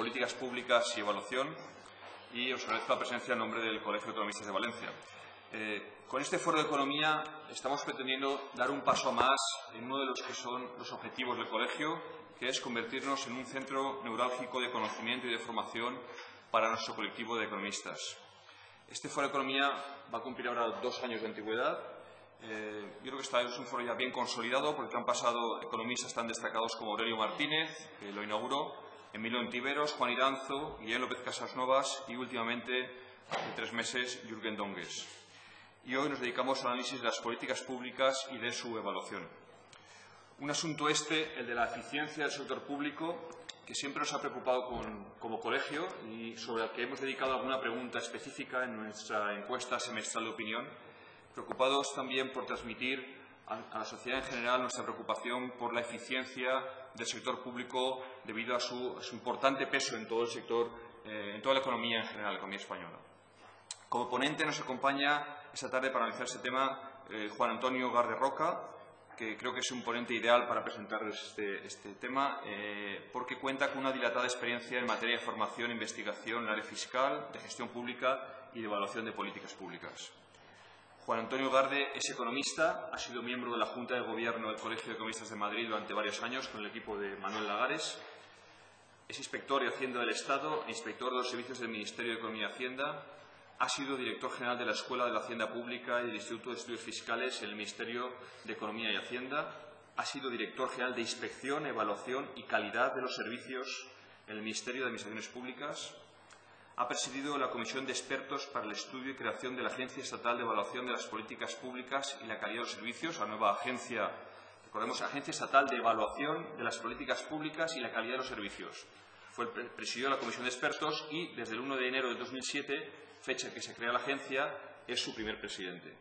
Políticas Públicas y Evaluación, y os agradezco la presencia en nombre del Colegio de Economistas de Valencia. Con este foro de economía estamos pretendiendo dar un paso más en uno de los que son los objetivos del colegio, que es convertirnos en un centro neurálgico de conocimiento y de formación para nuestro colectivo de economistas. Este foro de economía va a cumplir ahora 2 años de antigüedad. Yo creo que es un foro ya bien consolidado, porque han pasado economistas tan destacados como Aurelio Martínez, que lo inauguró, Emilio Ontiveros, Juan Iranzo, Guillermo López Casasnovas y últimamente, hace 3 meses, Jürgen Donges. Y hoy nos dedicamos al análisis de las políticas públicas y de su evaluación. Un asunto el de la eficiencia del sector público, que siempre nos ha preocupado como colegio y sobre el que hemos dedicado alguna pregunta específica en nuestra encuesta semestral de opinión, preocupados también por transmitir a la sociedad en general nuestra preocupación por la eficiencia del sector público debido a su importante peso en todo el sector, en toda la economía en general, la economía española. Como ponente nos acompaña esta tarde para analizar este tema Juan Antonio Garde Roca, que creo que es un ponente ideal para presentar este tema, porque cuenta con una dilatada experiencia en materia de formación e investigación en el área fiscal, de gestión pública y de evaluación de políticas públicas. Juan Antonio Garde es economista, ha sido miembro de la Junta de Gobierno del Colegio de Economistas de Madrid durante varios años con el equipo de Manuel Lagares. Es inspector de Hacienda del Estado e inspector de los servicios del Ministerio de Economía y Hacienda. Ha sido director general de la Escuela de la Hacienda Pública y del Instituto de Estudios Fiscales en el Ministerio de Economía y Hacienda. Ha sido director general de Inspección, Evaluación y Calidad de los Servicios en el Ministerio de Administraciones Públicas. Ha presidido la Comisión de Expertos para el Estudio y Creación de la Agencia Estatal de Evaluación de las Políticas Públicas y la Calidad de los Servicios, la nueva agencia, recordemos, Agencia Estatal de Evaluación de las Políticas Públicas y la Calidad de los Servicios. Presidió la Comisión de Expertos y desde el 1 de enero de 2007, fecha en que se crea la agencia, es su primer presidente.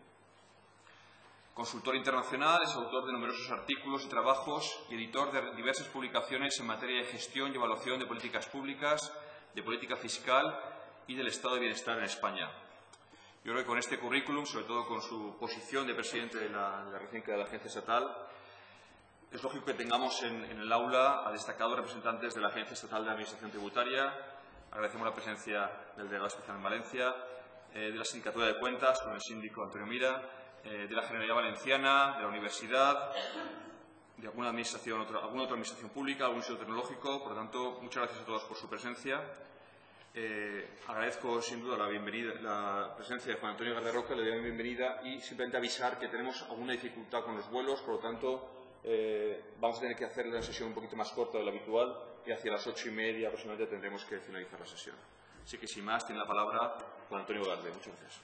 Consultor internacional, es autor de numerosos artículos y trabajos y editor de diversas publicaciones en materia de gestión y evaluación de políticas públicas, de política fiscal y del estado de bienestar en España. Yo creo que con este currículum, sobre todo con su posición de presidente de la recién creada Agencia Estatal, es lógico que tengamos en el aula a destacados representantes de la Agencia Estatal de Administración Tributaria. Agradecemos la presencia del delegado especial en Valencia, de la Sindicatura de Cuentas, con el síndico Antonio Mira, de la Generalidad Valenciana, de la Universidad, de alguna otra administración pública, algún instituto tecnológico. Por lo tanto, muchas gracias a todos por su presencia. Agradezco sin duda la presencia de Juan Antonio Garde Roca, le doy la bienvenida y simplemente avisar que tenemos alguna dificultad con los vuelos, por lo tanto vamos a tener que hacer la sesión un poquito más corta de lo habitual y hacia las 8:30 aproximadamente tendremos que finalizar la sesión. Así que sin más, tiene la palabra Juan Antonio Garde. Muchas gracias.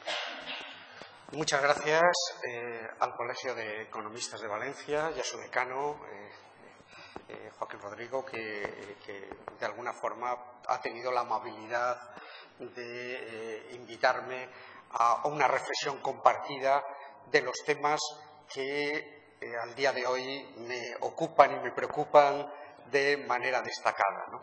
Muchas gracias al Colegio de Economistas de Valencia y a su decano, Joaquín Rodrigo, que de alguna forma ha tenido la amabilidad de invitarme a una reflexión compartida de los temas que al día de hoy me ocupan y me preocupan de manera destacada, ¿no?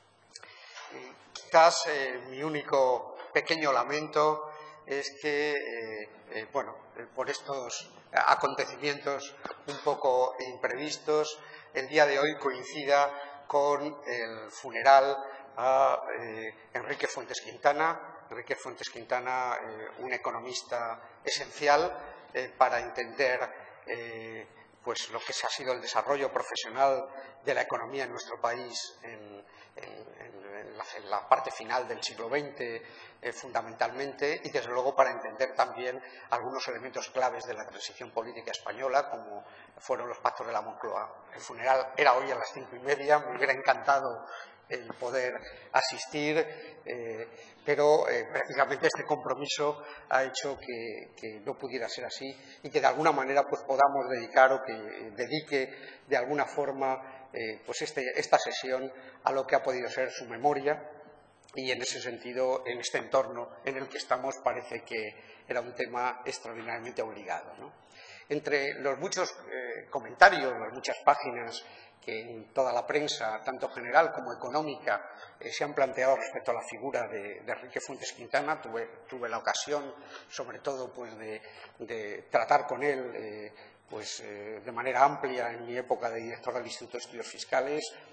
Quizás mi único pequeño lamento es que, por estos acontecimientos un poco imprevistos, el día de hoy coincida con el funeral a Enrique Fuentes Quintana. Enrique Fuentes Quintana, un economista esencial para entender lo que ha sido el desarrollo profesional de la economía en nuestro país en la parte final del siglo XX, fundamentalmente, y desde luego para entender también algunos elementos claves de la transición política española, como fueron los pactos de la Moncloa. El funeral era hoy a las 5:30, me hubiera encantado el poder asistir, pero prácticamente este compromiso ha hecho que no pudiera ser así y que de alguna manera podamos dedicar o que dedique de alguna forma esta sesión a lo que ha podido ser su memoria, y en ese sentido, en este entorno en el que estamos, parece que era un tema extraordinariamente obligado, ¿no? Entre los muchos comentarios, las muchas páginas que en toda la prensa, tanto general como económica, se han planteado respecto a la figura de Enrique Fuentes Quintana, tuve la ocasión, sobre todo, de tratar con él de manera amplia en mi época de director del Instituto de Estudios Fiscales,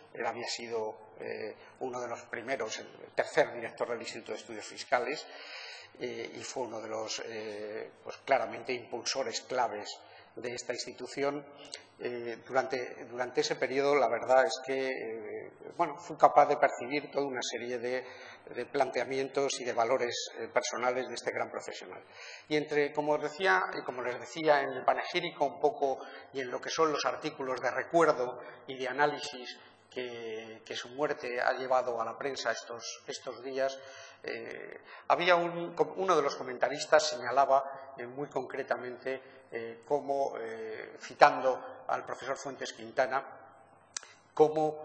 él había sido uno de los primeros, el tercer director del Instituto de Estudios Fiscales, y fue uno de los pues claramente impulsores claves de esta institución. Durante ese periodo, la verdad es que bueno, fui capaz de percibir toda una serie de planteamientos y de valores personales de este gran profesional. Y como les decía en el panegírico un poco, y en lo que son los artículos de recuerdo y de análisis que su muerte ha llevado a la prensa estos días, había uno de los comentaristas señalaba muy concretamente cómo, citando al profesor Fuentes Quintana, cómo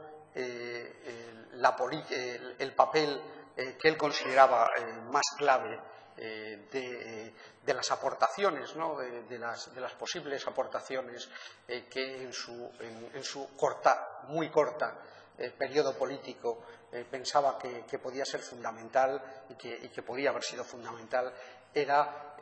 el papel que él consideraba más clave de las aportaciones, ¿no? de las posibles aportaciones que en su muy corta periodo político pensaba que podía ser fundamental y que podía haber sido fundamental, era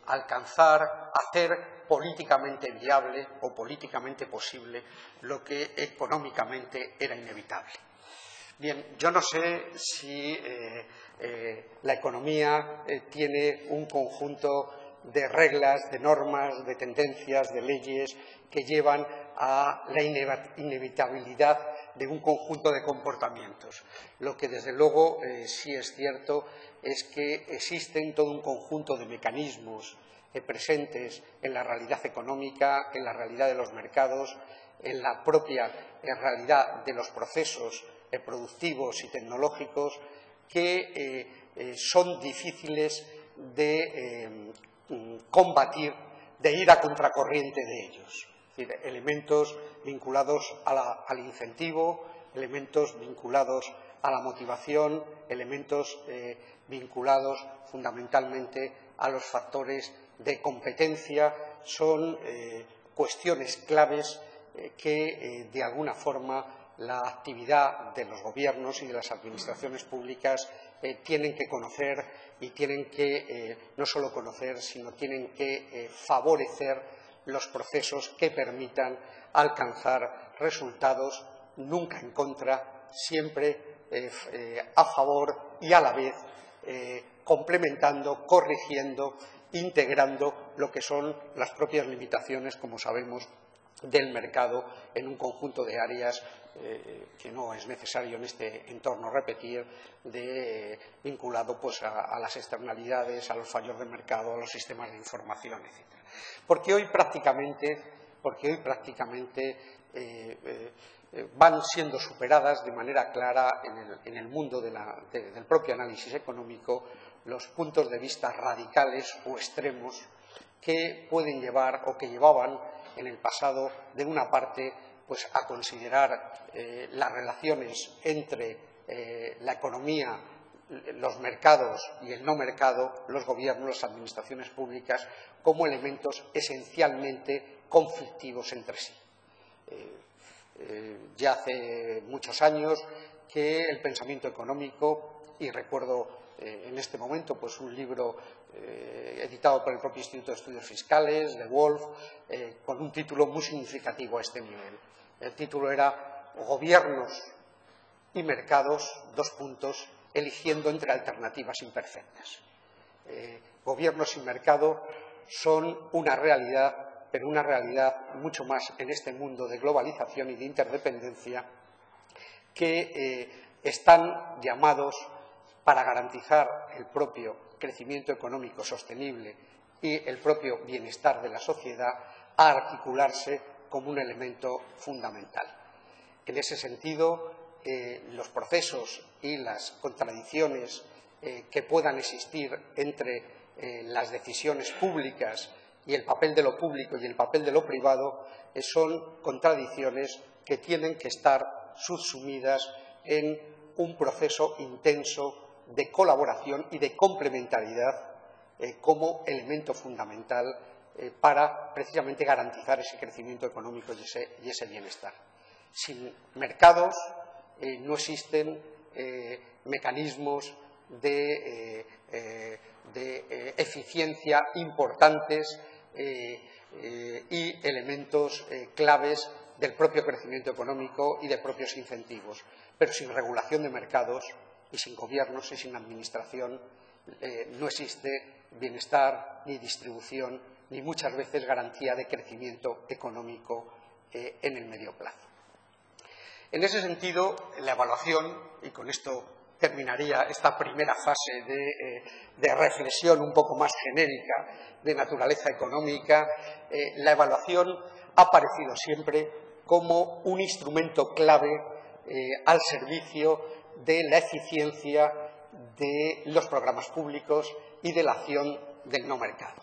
hacer políticamente viable o políticamente posible lo que económicamente era inevitable. Bien, yo no sé si la economía tiene un conjunto de reglas, de normas, de tendencias, de leyes que llevan a la inevitabilidad de un conjunto de comportamientos. Lo que desde luego sí es cierto es que existen todo un conjunto de mecanismos presentes en la realidad económica, en la realidad de los mercados, en la propia realidad de los procesos productivos y tecnológicos que son difíciles de combatir, de ir a contracorriente de ellos. Es decir, elementos vinculados al incentivo, elementos vinculados a la motivación, elementos vinculados fundamentalmente a los factores de competencia, son cuestiones claves que de alguna forma la actividad de los gobiernos y de las administraciones públicas tienen que conocer y tienen que no solo conocer, sino tienen que favorecer los procesos que permitan alcanzar resultados nunca en contra, siempre a favor y a la vez complementando, corrigiendo, integrando lo que son las propias limitaciones, como sabemos, del mercado en un conjunto de áreas que no es necesario en este entorno repetir, vinculado pues a las externalidades, a los fallos del mercado, a los sistemas de información, etc. Porque hoy prácticamente van siendo superadas de manera clara en el mundo del propio análisis económico los puntos de vista radicales o extremos que pueden llevar o que llevaban en el pasado, de una parte, pues a considerar las relaciones entre la economía, los mercados y el no mercado, los gobiernos, las administraciones públicas, como elementos esencialmente conflictivos entre sí. Ya hace muchos años que el pensamiento económico, y recuerdo en este momento pues un libro editado por el propio Instituto de Estudios Fiscales, de Wolf, con un título muy significativo a este nivel. El título era Gobiernos y mercados, eligiendo entre alternativas imperfectas. Gobiernos y mercado son una realidad, pero una realidad mucho más en este mundo de globalización y de interdependencia, que están llamados, para garantizar el propio crecimiento económico sostenible y el propio bienestar de la sociedad, a articularse como un elemento fundamental. En ese sentido, los procesos y las contradicciones que puedan existir entre las decisiones públicas y el papel de lo público y el papel de lo privado son contradicciones que tienen que estar subsumidas en un proceso intenso de colaboración y de complementariedad como elemento fundamental para precisamente garantizar ese crecimiento económico y ese bienestar. Sin mercados no existen mecanismos de eficiencia importantes y elementos claves del propio crecimiento económico y de propios incentivos. Pero sin regulación de mercados y sin gobiernos y sin administración no existe bienestar ni distribución ni muchas veces garantía de crecimiento económico en el medio plazo. En ese sentido, la evaluación, y con esto terminaría esta primera fase de reflexión un poco más genérica de naturaleza económica, la evaluación ha aparecido siempre como un instrumento clave al servicio de la eficiencia de los programas públicos y de la acción del no mercado.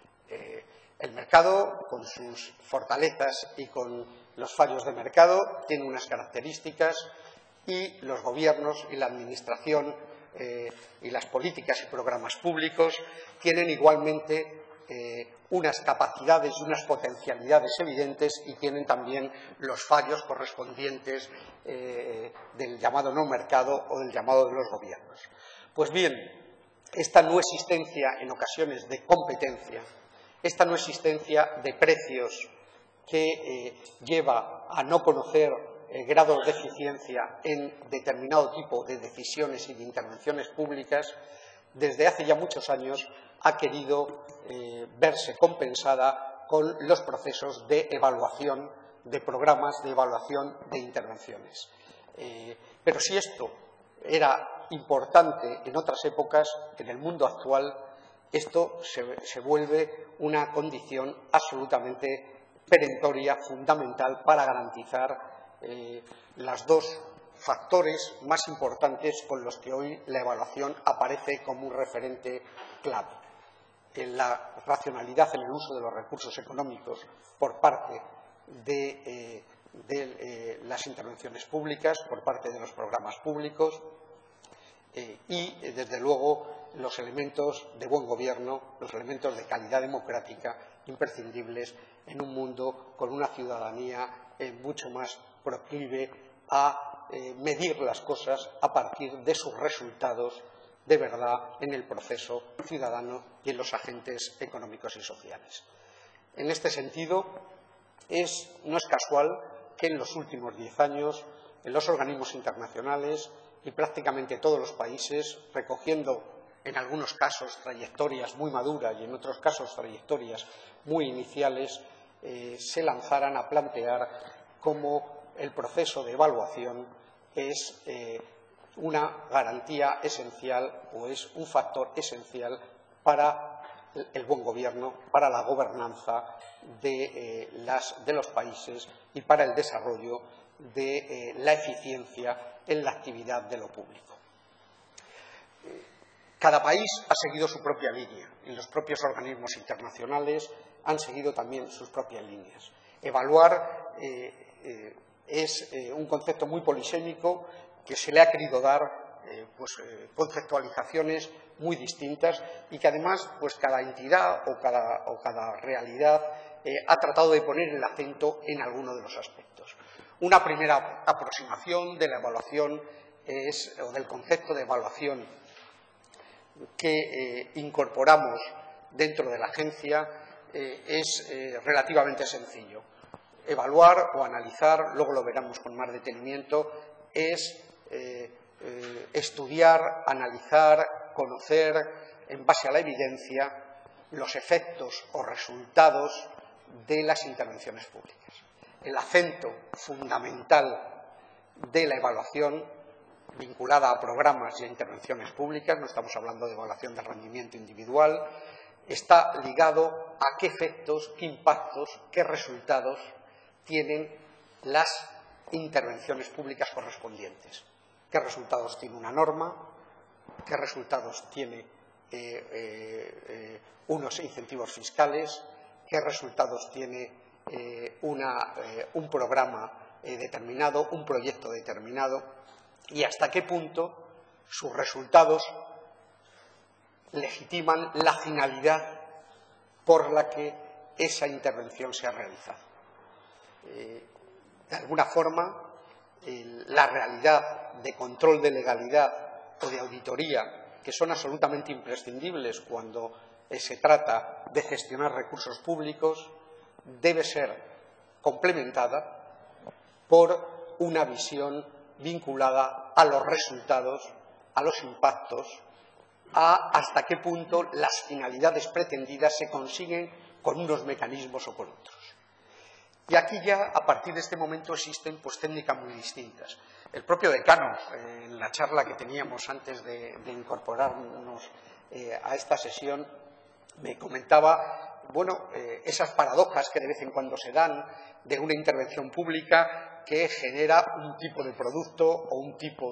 El mercado, con sus fortalezas y con los fallos de mercado, tiene unas características y los gobiernos y la administración y las políticas y programas públicos tienen igualmente unas capacidades y unas potencialidades evidentes y tienen también los fallos correspondientes del llamado no mercado o del llamado de los gobiernos. Pues bien, esta no existencia en ocasiones de competencia, esta no existencia de precios que lleva a no conocer grados de eficiencia en determinado tipo de decisiones y de intervenciones públicas, desde hace ya muchos años ha querido verse compensada con los procesos de evaluación de programas, de evaluación de intervenciones. Pero si esto era importante en otras épocas, en el mundo actual esto se vuelve una condición absolutamente perentoria, fundamental, para garantizar los dos factores más importantes con los que hoy la evaluación aparece como un referente clave. La racionalidad en el uso de los recursos económicos por parte de las intervenciones públicas, por parte de los programas públicos y, desde luego, los elementos de buen gobierno, los elementos de calidad democrática imprescindibles en un mundo con una ciudadanía mucho más proclive a medir las cosas a partir de sus resultados de verdad en el proceso ciudadano y en los agentes económicos y sociales. En este sentido, no es casual que en los últimos 10 años en los organismos internacionales y prácticamente todos los países, recogiendo en algunos casos trayectorias muy maduras y en otros casos trayectorias muy iniciales, se lanzaran a plantear cómo el proceso de evaluación es una garantía esencial o es un factor esencial para el buen gobierno, para la gobernanza de los países y para el desarrollo de la eficiencia en la actividad de lo público. Cada país ha seguido su propia línea y los propios organismos internacionales han seguido también sus propias líneas. Evaluar es un concepto muy polisémico que se le ha querido dar conceptualizaciones muy distintas y que además cada entidad o cada realidad ha tratado de poner el acento en alguno de los aspectos. Una primera aproximación de la evaluación o del concepto de evaluación que incorporamos dentro de la agencia es relativamente sencillo. Evaluar o analizar, luego lo veremos con más detenimiento, es estudiar, analizar, conocer en base a la evidencia los efectos o resultados de las intervenciones públicas. El acento fundamental de la evaluación vinculada a programas y a intervenciones públicas, no estamos hablando de evaluación de rendimiento individual, está ligado a qué efectos, qué impactos, qué resultados tienen las intervenciones públicas correspondientes. ¿Qué resultados tiene una norma? ¿Qué resultados tiene unos incentivos fiscales? ¿Qué resultados tiene un programa determinado, un proyecto determinado? ¿Y hasta qué punto sus resultados legitiman la finalidad por la que esa intervención se ha realizado? De alguna forma, la realidad de control de legalidad o de auditoría, que son absolutamente imprescindibles cuando se trata de gestionar recursos públicos, debe ser complementada por una visión vinculada a los resultados, a los impactos, a hasta qué punto las finalidades pretendidas se consiguen con unos mecanismos o con otros. Y aquí ya, a partir de este momento, existen pues técnicas muy distintas. El propio decano, en la charla que teníamos antes de incorporarnos a esta sesión, me comentaba, bueno, esas paradojas que de vez en cuando se dan de una intervención pública que genera un tipo de producto o un tipo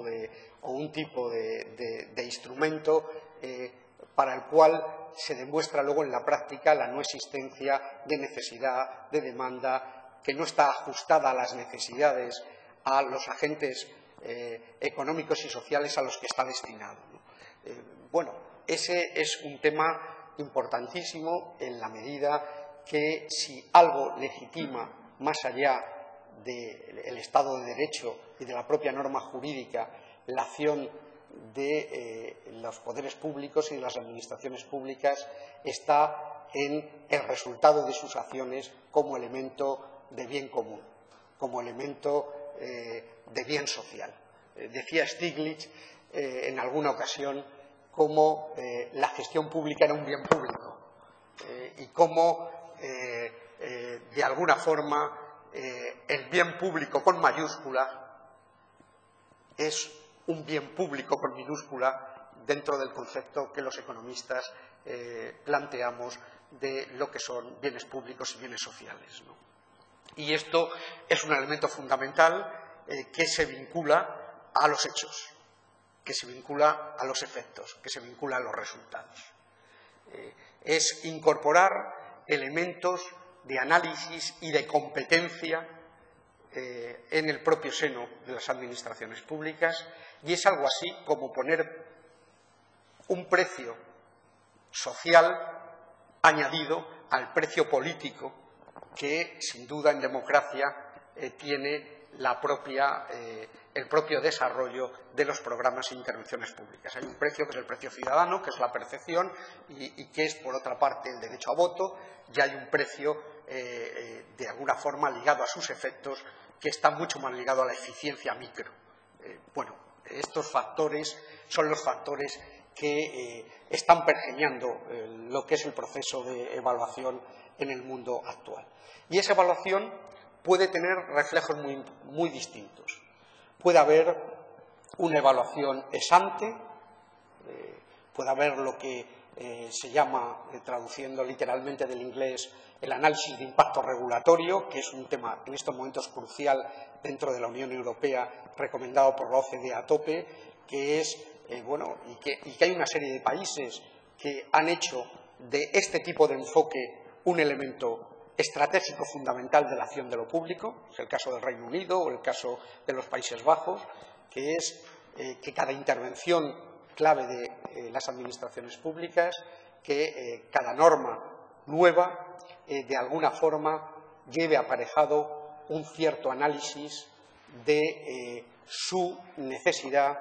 de instrumento para el cual se demuestra luego en la práctica la no existencia de necesidad, de demanda, que no está ajustada a las necesidades, a los agentes económicos y sociales a los que está destinado. Bueno, ese es un tema importantísimo en la medida que si algo legitima más allá del Estado de Derecho y de la propia norma jurídica la acción de los poderes públicos y de las administraciones públicas está en el resultado de sus acciones como elemento de bien común, como elemento de bien social. Decía Stiglitz en alguna ocasión cómo la gestión pública era un bien público y cómo de alguna forma el bien público con mayúscula es un bien público con minúscula dentro del concepto que los economistas planteamos de lo que son bienes públicos y bienes sociales, ¿no? Y esto es un elemento fundamental que se vincula a los hechos, que se vincula a los efectos, que se vincula a los resultados. Es incorporar elementos de análisis y de competencia en el propio seno de las administraciones públicas, y es algo así como poner un precio social añadido al precio político que, sin duda, en democracia tiene el propio desarrollo de los programas e intervenciones públicas. Hay un precio que es el precio ciudadano, que es la percepción, y que es, por otra parte, el derecho a voto, y hay un precio, de alguna forma, ligado a sus efectos, que está mucho más ligado a la eficiencia micro. Bueno, estos factores son los factores que están pergeñando lo que es el proceso de evaluación en el mundo actual. Y esa evaluación puede tener reflejos muy distintos. Puede haber una evaluación ex ante, puede haber lo que se llama, traduciendo literalmente del inglés, el análisis de impacto regulatorio, que es un tema en estos momentos crucial dentro de la Unión Europea, recomendado por la OCDE a tope, que es, y que hay una serie de países que han hecho de este tipo de enfoque un elemento estratégico fundamental de la acción de lo público. Es el caso del Reino Unido o el caso de los Países Bajos, que es que cada intervención clave de las administraciones públicas, que cada norma nueva de alguna forma lleve aparejado un cierto análisis de su necesidad,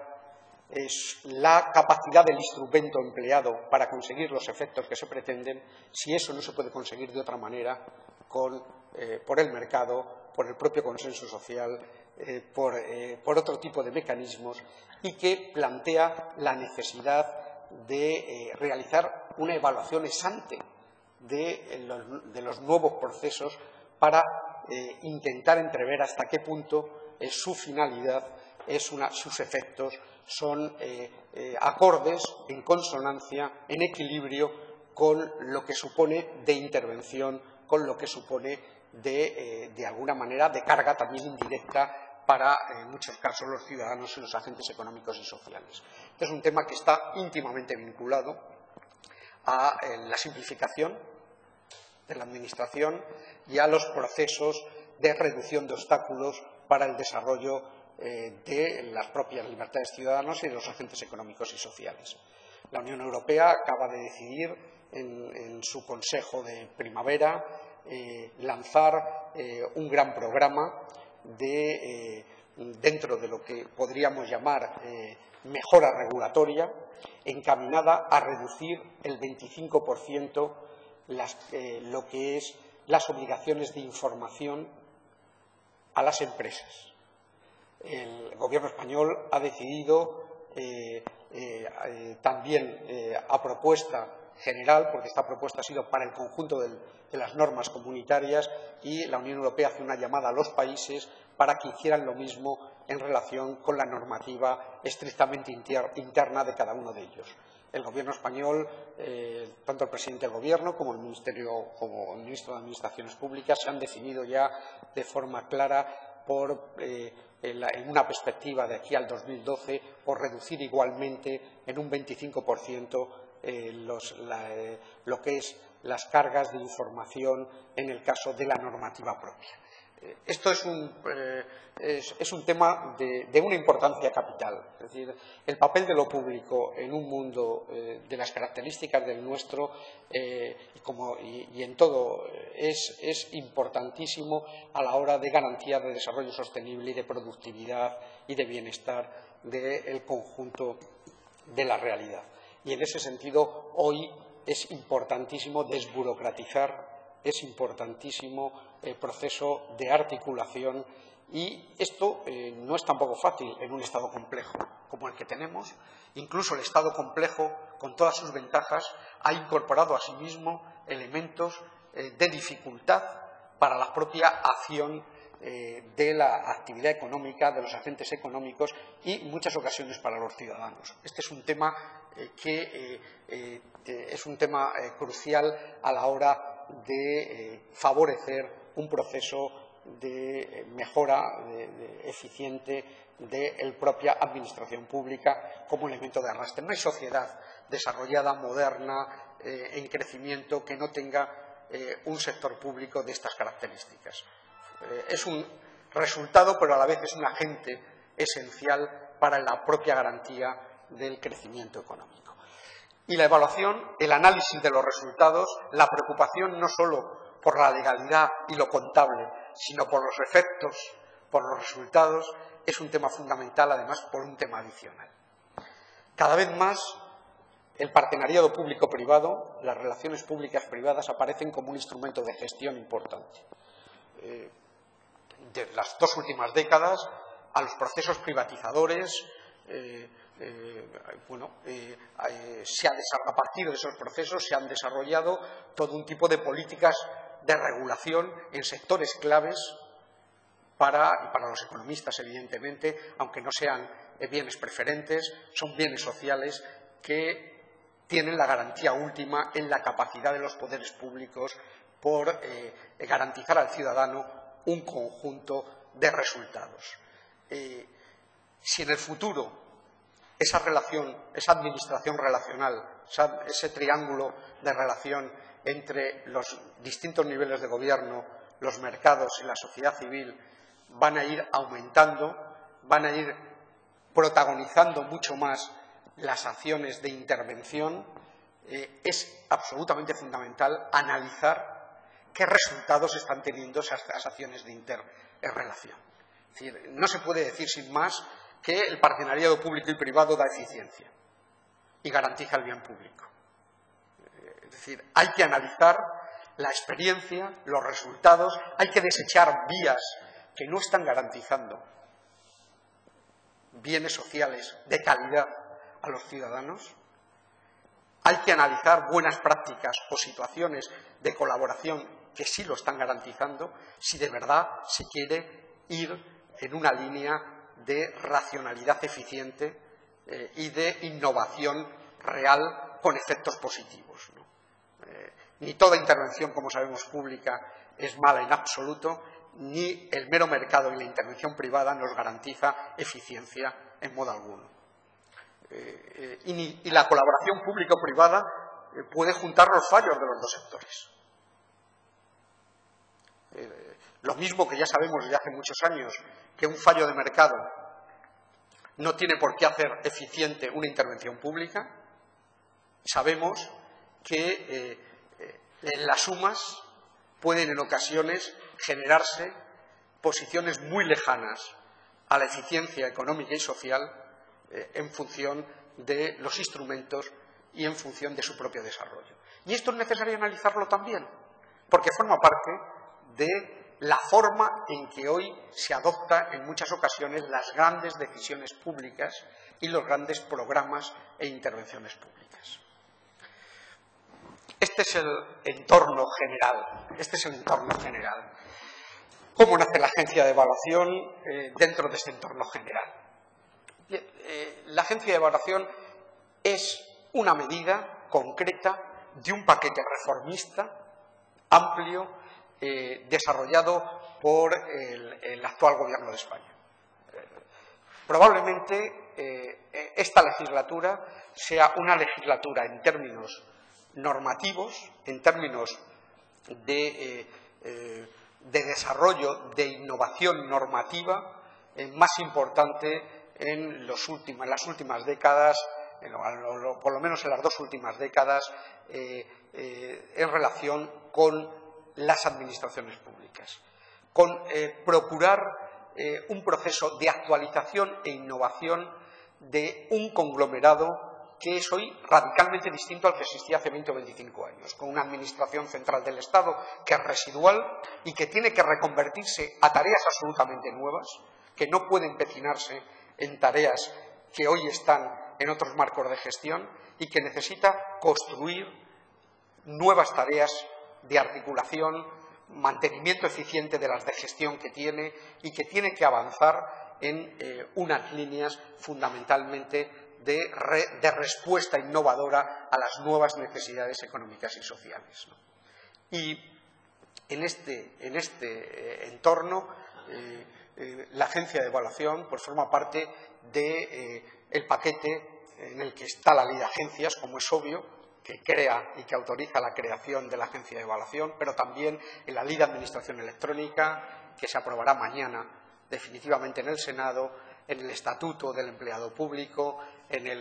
la capacidad del instrumento empleado para conseguir los efectos que se pretenden, si eso no se puede conseguir de otra manera por el mercado, por el propio consenso social, por otro tipo de mecanismos, y que plantea la necesidad de realizar una evaluación ex ante de los nuevos procesos para intentar entrever hasta qué punto su finalidad, sus efectos son acordes, en consonancia, en equilibrio con lo que supone de intervención, con lo que supone de alguna manera de carga también indirecta para, en muchos casos, los ciudadanos y los agentes económicos y sociales. Este es un tema que está íntimamente vinculado a la simplificación de la Administración y a los procesos de reducción de obstáculos para el desarrollo de las propias libertades ciudadanas y de los agentes económicos y sociales. La Unión Europea acaba de decidir en su Consejo de Primavera lanzar un gran programa dentro de lo que podríamos llamar mejora regulatoria, encaminada a reducir el 25% lo que es las obligaciones de información a las empresas. el Gobierno español ha decidido también a propuesta general, porque esta propuesta ha sido para el conjunto de las normas comunitarias, y la Unión Europea hace una llamada a los países para que hicieran lo mismo en relación con la normativa estrictamente interna de cada uno de ellos. El Gobierno español, tanto el presidente del Gobierno como el ministro de Administraciones Públicas, se han definido ya de forma clara en una perspectiva de aquí al 2012 por reducir igualmente en un 25% lo que es las cargas de información en el caso de la normativa propia. Esto es un tema de una importancia capital. Es decir, el papel de lo público en un mundo de las características del nuestro y en todo es importantísimo a la hora de garantía de desarrollo sostenible y de productividad y de bienestar del conjunto de la realidad. Y en ese sentido, hoy es importantísimo desburocratizar, es importantísimo el proceso de articulación, y esto no es tampoco fácil en un Estado complejo como el que tenemos. Incluso el Estado complejo, con todas sus ventajas, ha incorporado a sí mismo elementos de dificultad para la propia acción de la actividad económica, de los agentes económicos y, en muchas ocasiones, para los ciudadanos. Este es un tema crucial a la hora de favorecer un proceso de mejora eficiente de la propia administración pública como elemento de arrastre. No hay sociedad desarrollada, moderna, en crecimiento, que no tenga un sector público de estas características. Es un resultado, pero a la vez es un agente esencial para la propia garantía del crecimiento económico. Y la evaluación, el análisis de los resultados, la preocupación no solo por la legalidad y lo contable, sino por los efectos, por los resultados, es un tema fundamental, además, por un tema adicional. Cada vez más el partenariado público-privado, las relaciones públicas-privadas aparecen como un instrumento de gestión importante. De las dos últimas décadas, a los procesos privatizadores, a partir de esos procesos se han desarrollado todo un tipo de políticas de regulación en sectores claves para los economistas, evidentemente, aunque no sean bienes preferentes, son bienes sociales que tienen la garantía última en la capacidad de los poderes públicos por garantizar al ciudadano un conjunto de resultados. Si en el futuro esa relación, esa administración relacional, ese triángulo de relación entre los distintos niveles de gobierno, los mercados y la sociedad civil van a ir aumentando, van a ir protagonizando mucho más las acciones de intervención, es absolutamente fundamental analizar qué resultados están teniendo esas acciones de interrelación. Es decir, no se puede decir sin más que el partenariado público y privado da eficiencia y garantiza el bien público. Es decir, hay que analizar la experiencia, los resultados, hay que desechar vías que no están garantizando bienes sociales de calidad a los ciudadanos. Hay que analizar buenas prácticas o situaciones de colaboración que sí lo están garantizando, si de verdad se quiere ir en una línea de racionalidad eficiente y de innovación real con efectos positivos, ¿no? Ni toda intervención, como sabemos, pública es mala en absoluto, ni el mero mercado y la intervención privada nos garantiza eficiencia en modo alguno. Y la colaboración público-privada puede juntar los fallos de los dos sectores. Lo mismo que ya sabemos desde hace muchos años que un fallo de mercado no tiene por qué hacer eficiente una intervención pública, sabemos que en las sumas pueden en ocasiones generarse posiciones muy lejanas a la eficiencia económica y social en función de los instrumentos y en función de su propio desarrollo. Y esto es necesario analizarlo también, porque forma parte de la forma en que hoy se adopta en muchas ocasiones las grandes decisiones públicas y los grandes programas e intervenciones públicas. Este es el entorno general. ¿Cómo nace la agencia de evaluación dentro de este entorno general? La agencia de evaluación es una medida concreta de un paquete reformista amplio desarrollado por el actual Gobierno de España. Probablemente esta legislatura sea una legislatura en términos normativos, en términos de desarrollo, de innovación normativa, más importante en las últimas décadas, por lo menos en las 2 últimas décadas, en relación con las administraciones públicas, con procurar un proceso de actualización e innovación de un conglomerado que es hoy radicalmente distinto al que existía hace 20 o 25 años, con una administración central del Estado que es residual y que tiene que reconvertirse a tareas absolutamente nuevas, que no puede empecinarse en tareas que hoy están en otros marcos de gestión y que necesita construir nuevas tareas de articulación, mantenimiento eficiente de las de gestión que tiene y que tiene que avanzar en unas líneas fundamentalmente de respuesta innovadora a las nuevas necesidades económicas y sociales, ¿no? Y en este entorno, la agencia de evaluación pues, forma parte del paquete en el que está la ley de agencias, como es obvio, que crea y que autoriza la creación de la agencia de evaluación, pero también en la ley de administración electrónica, que se aprobará mañana definitivamente en el Senado, en el Estatuto del Empleado Público, en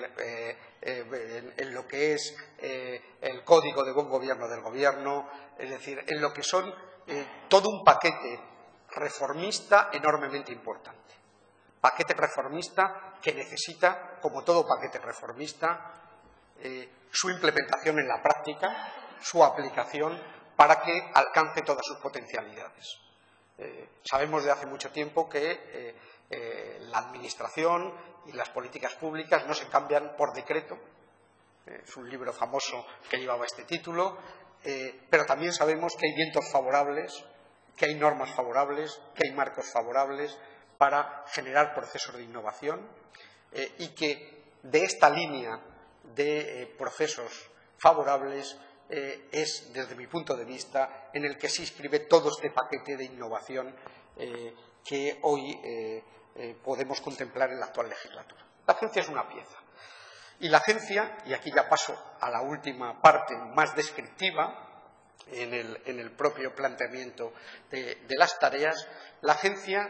lo que es el Código de Buen Gobierno del Gobierno, es decir, en lo que son todo un paquete reformista enormemente importante. Paquete reformista que necesita, como todo paquete reformista, su implementación en la práctica, su aplicación, para que alcance todas sus potencialidades. Sabemos de hace mucho tiempo que la administración y las políticas públicas no se cambian por decreto. Es un libro famoso que llevaba este título, pero también sabemos que hay vientos favorables, que hay normas favorables, que hay marcos favorables para generar procesos de innovación y que de esta línea de procesos favorables es, desde mi punto de vista, en el que se inscribe todo este paquete de innovación que hoy podemos contemplar en la actual legislatura. La agencia es una pieza. Y la agencia, y aquí ya paso a la última parte más descriptiva, en el propio planteamiento de las tareas, la agencia,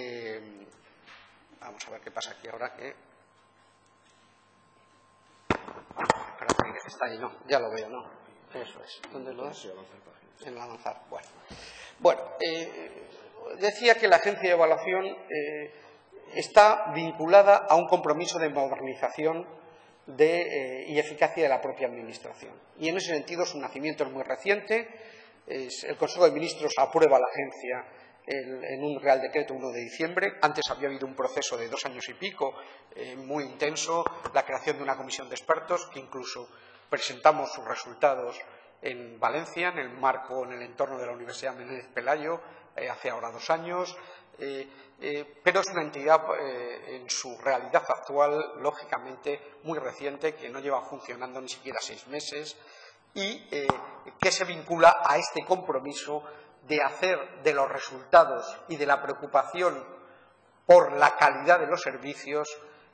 vamos a ver qué pasa aquí ahora, que está ahí, no, ya lo veo, ¿no? Eso es. ¿Dónde lo es? En el avanzar. Bueno, decía que la agencia de evaluación está vinculada a un compromiso de modernización y eficacia de la propia administración. Y en ese sentido su nacimiento es muy reciente. El Consejo de Ministros aprueba la agencia en un Real Decreto 1 de diciembre. Antes había habido un proceso de 2 años y pico muy intenso, la creación de una comisión de expertos que incluso presentamos sus resultados en Valencia, en el entorno de la Universidad Menéndez Pelayo, hace ahora 2 años. Pero es una entidad en su realidad actual, lógicamente, muy reciente, que no lleva funcionando ni siquiera 6 meses y que se vincula a este compromiso de hacer de los resultados y de la preocupación por la calidad de los servicios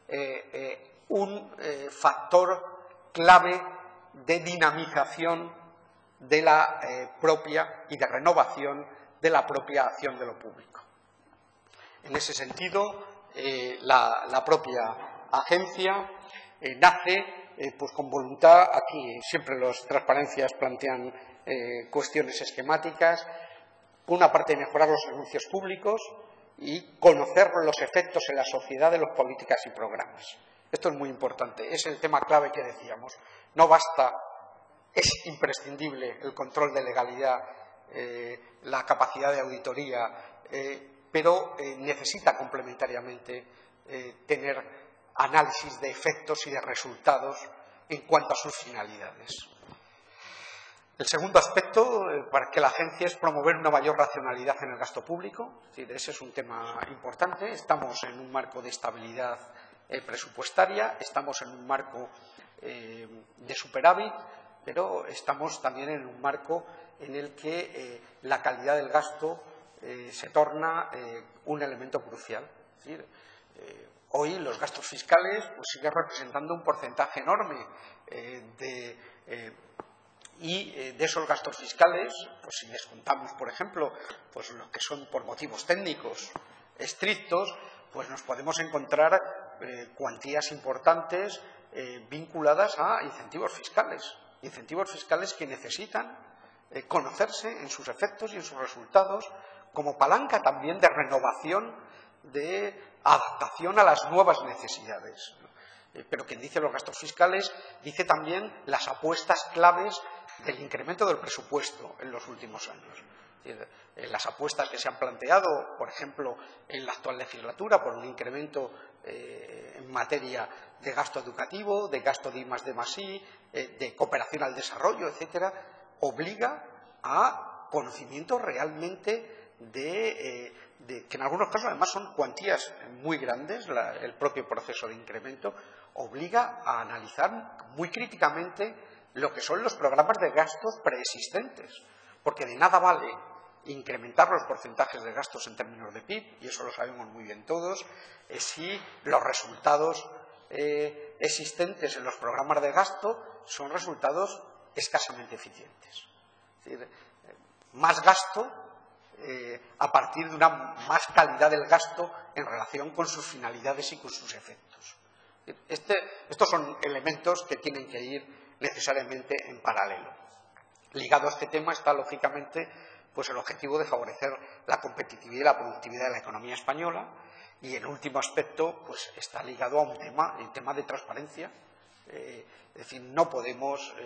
un factor clave de dinamización de la propia y de renovación de la propia acción de lo público. En ese sentido, la propia agencia nace pues con voluntad. Aquí siempre las transparencias plantean cuestiones esquemáticas. Por una parte, mejorar los servicios públicos y conocer los efectos en la sociedad de las políticas y programas. Esto es muy importante, es el tema clave que decíamos. No basta, es imprescindible el control de legalidad la capacidad de auditoría, pero necesita complementariamente tener análisis de efectos y de resultados en cuanto a sus finalidades. El segundo aspecto para que la agencia es promover una mayor racionalidad en el gasto público. Es decir, ese es un tema importante. Estamos en un marco de estabilidad presupuestaria, estamos en un marco de superávit, pero estamos también en un marco en el que la calidad del gasto se torna un elemento crucial. Es decir, hoy los gastos fiscales pues, siguen representando un porcentaje enorme y de esos gastos fiscales, pues si descontamos, por ejemplo, pues lo que son por motivos técnicos estrictos, pues nos podemos encontrar cuantías importantes vinculadas a incentivos fiscales que necesitan conocerse en sus efectos y en sus resultados como palanca también de renovación, de adaptación a las nuevas necesidades. Pero quien dice los gastos fiscales dice también las apuestas claves del incremento del presupuesto en los últimos años. Las apuestas que se han planteado, por ejemplo, en la actual legislatura, por un incremento en materia de gasto educativo, de gasto de I+D+I, de cooperación al desarrollo, etcétera, obliga a conocimiento realmente de que en algunos casos además son cuantías muy grandes, el propio proceso de incremento obliga a analizar muy críticamente lo que son los programas de gastos preexistentes, porque de nada vale incrementar los porcentajes de gastos en términos de PIB, y eso lo sabemos muy bien todos, si los resultados existentes en los programas de gasto son resultados escasamente eficientes. Es decir, más gasto a partir de una más calidad del gasto en relación con sus finalidades y con sus efectos. Estos son elementos que tienen que ir necesariamente en paralelo. Ligado a este tema está, lógicamente, pues el objetivo de favorecer la competitividad y la productividad de la economía española, y el último aspecto pues está ligado a un tema, el tema de transparencia. Es decir, no podemos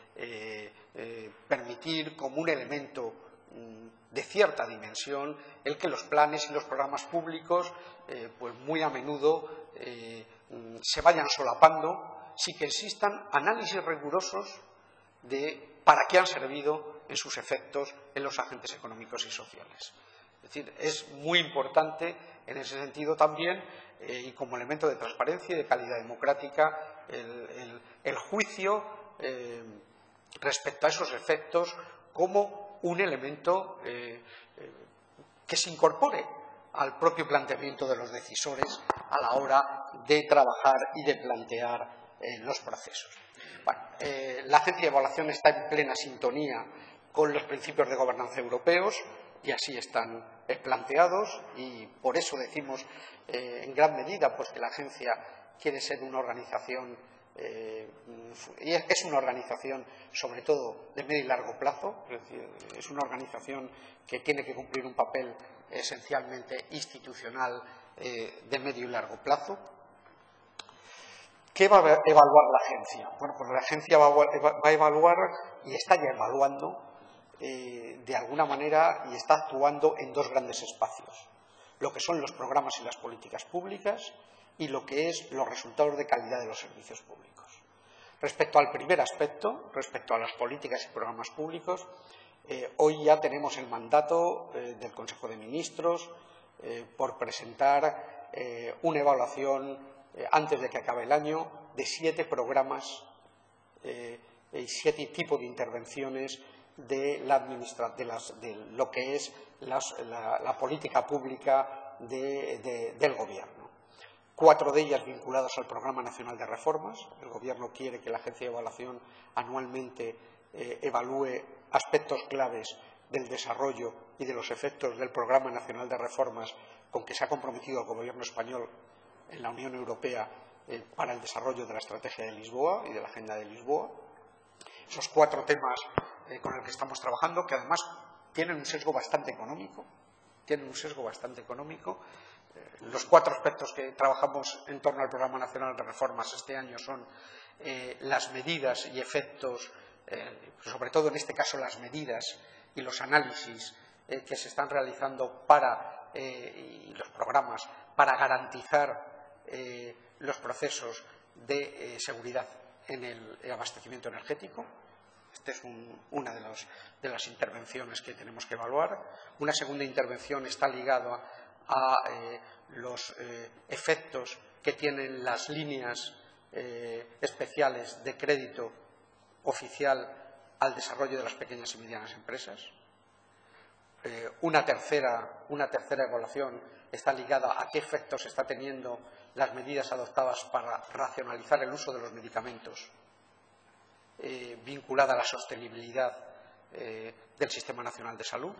permitir como un elemento de cierta dimensión el que los planes y los programas públicos pues muy a menudo se vayan solapando sin que existan análisis rigurosos de para qué han servido en sus efectos en los agentes económicos y sociales. Es decir, es muy importante en ese sentido también y como elemento de transparencia y de calidad democrática el juicio respecto a esos efectos como un elemento que se incorpore al propio planteamiento de los decisores a la hora de trabajar y de plantear los procesos. Bueno, la agencia de evaluación está en plena sintonía con los principios de gobernanza europeos y así están planteados, y por eso decimos en gran medida pues que la agencia quiere ser una organización y es una organización sobre todo de medio y largo plazo, es decir, es una organización que tiene que cumplir un papel esencialmente institucional de medio y largo plazo. ¿Qué va a evaluar la agencia? Bueno, pues la agencia va a evaluar y está ya evaluando de alguna manera y está actuando en dos grandes espacios: lo que son los programas y las políticas públicas y lo que es los resultados de calidad de los servicios públicos. Respecto al primer aspecto, respecto a las políticas y programas públicos, hoy ya tenemos el mandato del Consejo de Ministros por presentar una evaluación antes de que acabe el año de 7 programas y 7 tipos de intervenciones de lo que es la política pública del Gobierno. 4 de ellas vinculadas al Programa Nacional de Reformas. El Gobierno quiere que la Agencia de Evaluación anualmente evalúe aspectos claves del desarrollo y de los efectos del Programa Nacional de Reformas con que se ha comprometido el Gobierno español en la Unión Europea para el desarrollo de la Estrategia de Lisboa y de la Agenda de Lisboa. Esos 4 temas con los que estamos trabajando, que además tienen un sesgo bastante económico, los 4 aspectos que trabajamos en torno al Programa Nacional de Reformas este año son las medidas y efectos, sobre todo en este caso las medidas y los análisis que se están realizando y los programas para garantizar los procesos de seguridad en el abastecimiento energético. Esta es una de las intervenciones que tenemos que evaluar. Una segunda intervención está ligada a los efectos que tienen las líneas especiales de crédito oficial al desarrollo de las pequeñas y medianas empresas. Una tercera evaluación está ligada a qué efectos está teniendo las medidas adoptadas para racionalizar el uso de los medicamentos, vinculada a la sostenibilidad del Sistema Nacional de Salud.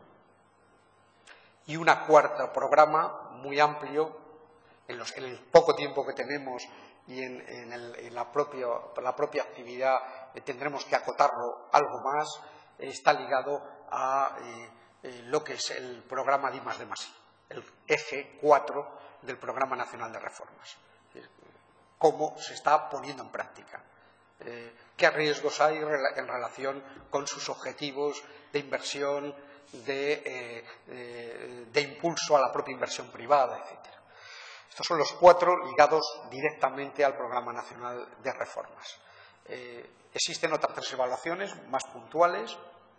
Y una cuarta programa muy amplio, en el poco tiempo que tenemos y en la propia actividad tendremos que acotarlo algo más, está ligado a lo que es el programa de I+D+I, el eje 4 del Programa Nacional de Reformas. Cómo se está poniendo en práctica. ¿Qué riesgos hay en relación con sus objetivos de inversión, de impulso a la propia inversión privada, etcétera? Estos son los 4 ligados directamente al Programa Nacional de Reformas. Existen otras 3 evaluaciones más puntuales,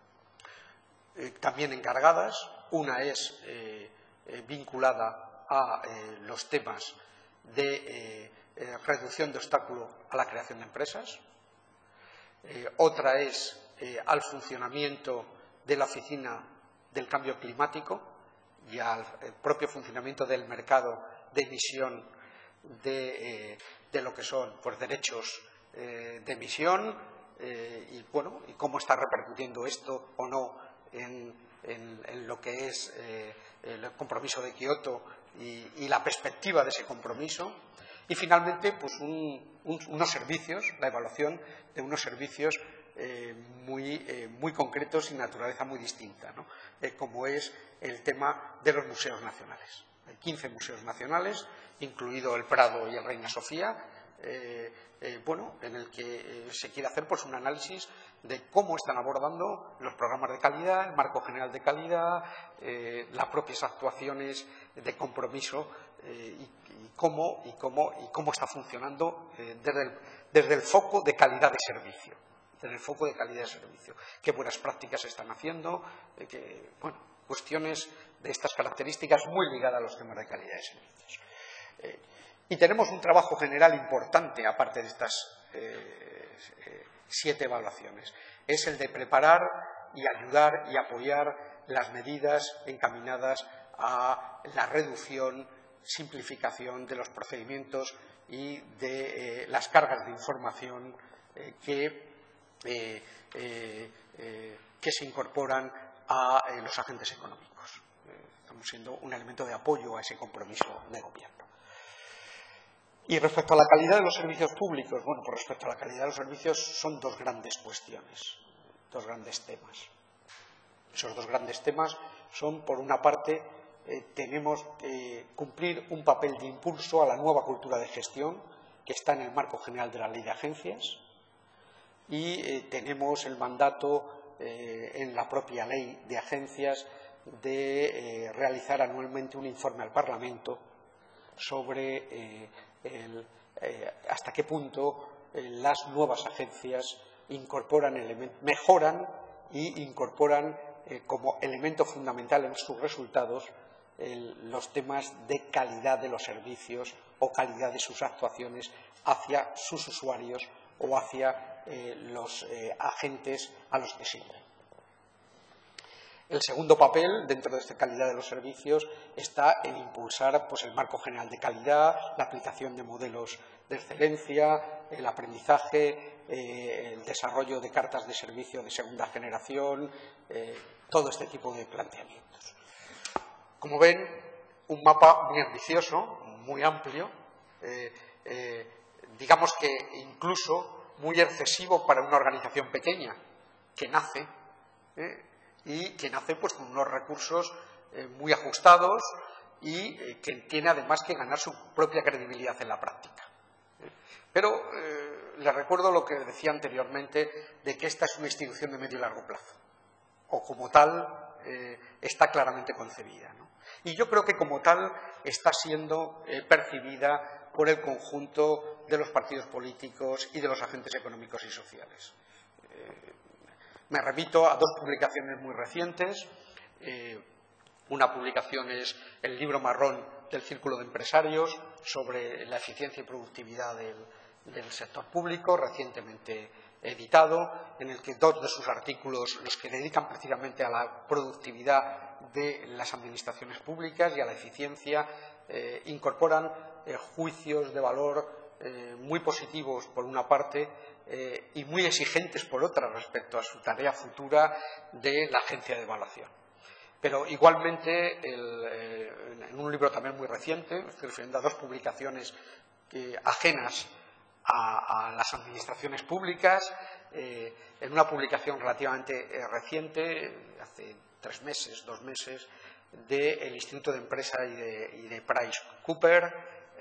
también encargadas. Una es vinculada a los temas de reducción de obstáculos a la creación de empresas. Otra es al funcionamiento de la Oficina del Cambio Climático y al propio funcionamiento del mercado de emisión de lo que son derechos de emisión y cómo está repercutiendo esto o no en lo que es el compromiso de Kioto y la perspectiva de ese compromiso. Y finalmente, pues unos servicios, la evaluación de unos servicios muy concretos y naturaleza muy distinta, ¿no? Como es el tema de los museos nacionales. Hay 15 museos nacionales, incluido el Prado y el Reina Sofía, en el que se quiere hacer pues un análisis de cómo están abordando los programas de calidad, el marco general de calidad, las propias actuaciones de compromiso y cómo está funcionando desde el foco de calidad de servicio. Desde el foco de calidad de servicio. Qué buenas prácticas se están haciendo, cuestiones de estas características muy ligadas a los temas de calidad de servicios. Y tenemos un trabajo general importante, aparte de estas 7 evaluaciones. Es el de preparar y ayudar y apoyar las medidas encaminadas a la reducción, simplificación de los procedimientos y de las cargas de información que se incorporan a los agentes económicos. Estamos siendo un elemento de apoyo a ese compromiso de gobierno. Y respecto a la calidad de los servicios públicos, pues respecto a la calidad de los servicios son 2 grandes cuestiones, 2 grandes temas. Esos 2 grandes temas son, por una parte, tenemos que cumplir un papel de impulso a la nueva cultura de gestión que está en el marco general de la Ley de Agencias y tenemos el mandato en la propia Ley de Agencias de realizar anualmente un informe al Parlamento sobre hasta qué punto las nuevas agencias mejoran y incorporan como elemento fundamental en sus resultados los temas de calidad de los servicios o calidad de sus actuaciones hacia sus usuarios o hacia los agentes a los que sirven. El segundo papel, dentro de esta calidad de los servicios, está en impulsar el marco general de calidad, la aplicación de modelos de excelencia, el aprendizaje, el desarrollo de cartas de servicio de segunda generación, todo este tipo de planteamientos. Como ven, un mapa muy ambicioso, muy amplio, digamos que incluso muy excesivo para una organización pequeña que nace con unos recursos muy ajustados y que tiene además que ganar su propia credibilidad en la práctica. Pero les recuerdo lo que decía anteriormente de que esta es una institución de medio y largo plazo. o como tal está claramente concebida, ¿no? Y yo creo que como tal está siendo percibida por el conjunto de los partidos políticos y de los agentes económicos y sociales. Me remito a dos publicaciones muy recientes. Una publicación es el libro marrón del Círculo de Empresarios sobre la eficiencia y productividad del sector público, recientemente editado, en el que dos de sus artículos, los que dedican precisamente a la productividad de las administraciones públicas y a la eficiencia, incorporan juicios de valor muy positivos por una parte y muy exigentes por otra respecto a su tarea futura de la agencia de evaluación. Pero igualmente, en un libro también muy reciente, estoy refiriendo a dos publicaciones ajenas a las administraciones públicas, en una publicación relativamente reciente, hace 3 meses, 2 meses, del Instituto de Empresa y de PricewaterhouseCoopers,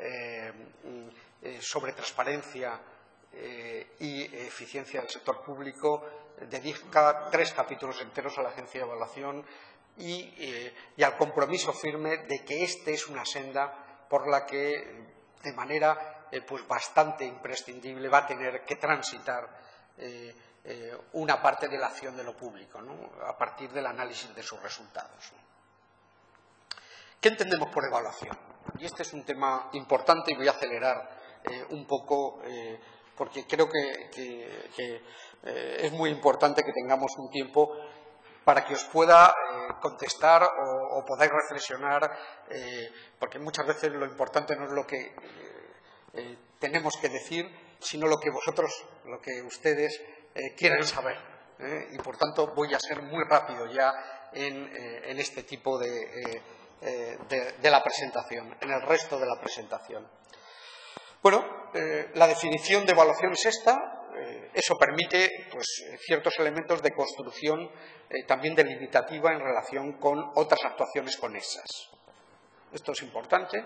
sobre transparencia y eficiencia del sector público, dedica 3 capítulos enteros a la agencia de evaluación y al compromiso firme de que esta es una senda por la que, de manera pues bastante imprescindible, va a tener que transitar una parte de la acción de lo público, ¿no?, a partir del análisis de sus resultados. ¿Qué entendemos por evaluación? Y este es un tema importante y voy a acelerar un poco porque creo que es muy importante que tengamos un tiempo para que os pueda contestar o podáis reflexionar, porque muchas veces lo importante no es lo que tenemos que decir, sino lo que ustedes quieren saber. Y por tanto voy a ser muy rápido ya en este tipo de la presentación, en el resto de la presentación. Bueno, la definición de evaluación es esta. Eso permite pues, ciertos elementos de construcción también delimitativa en relación con otras actuaciones conexas. Esto es importante.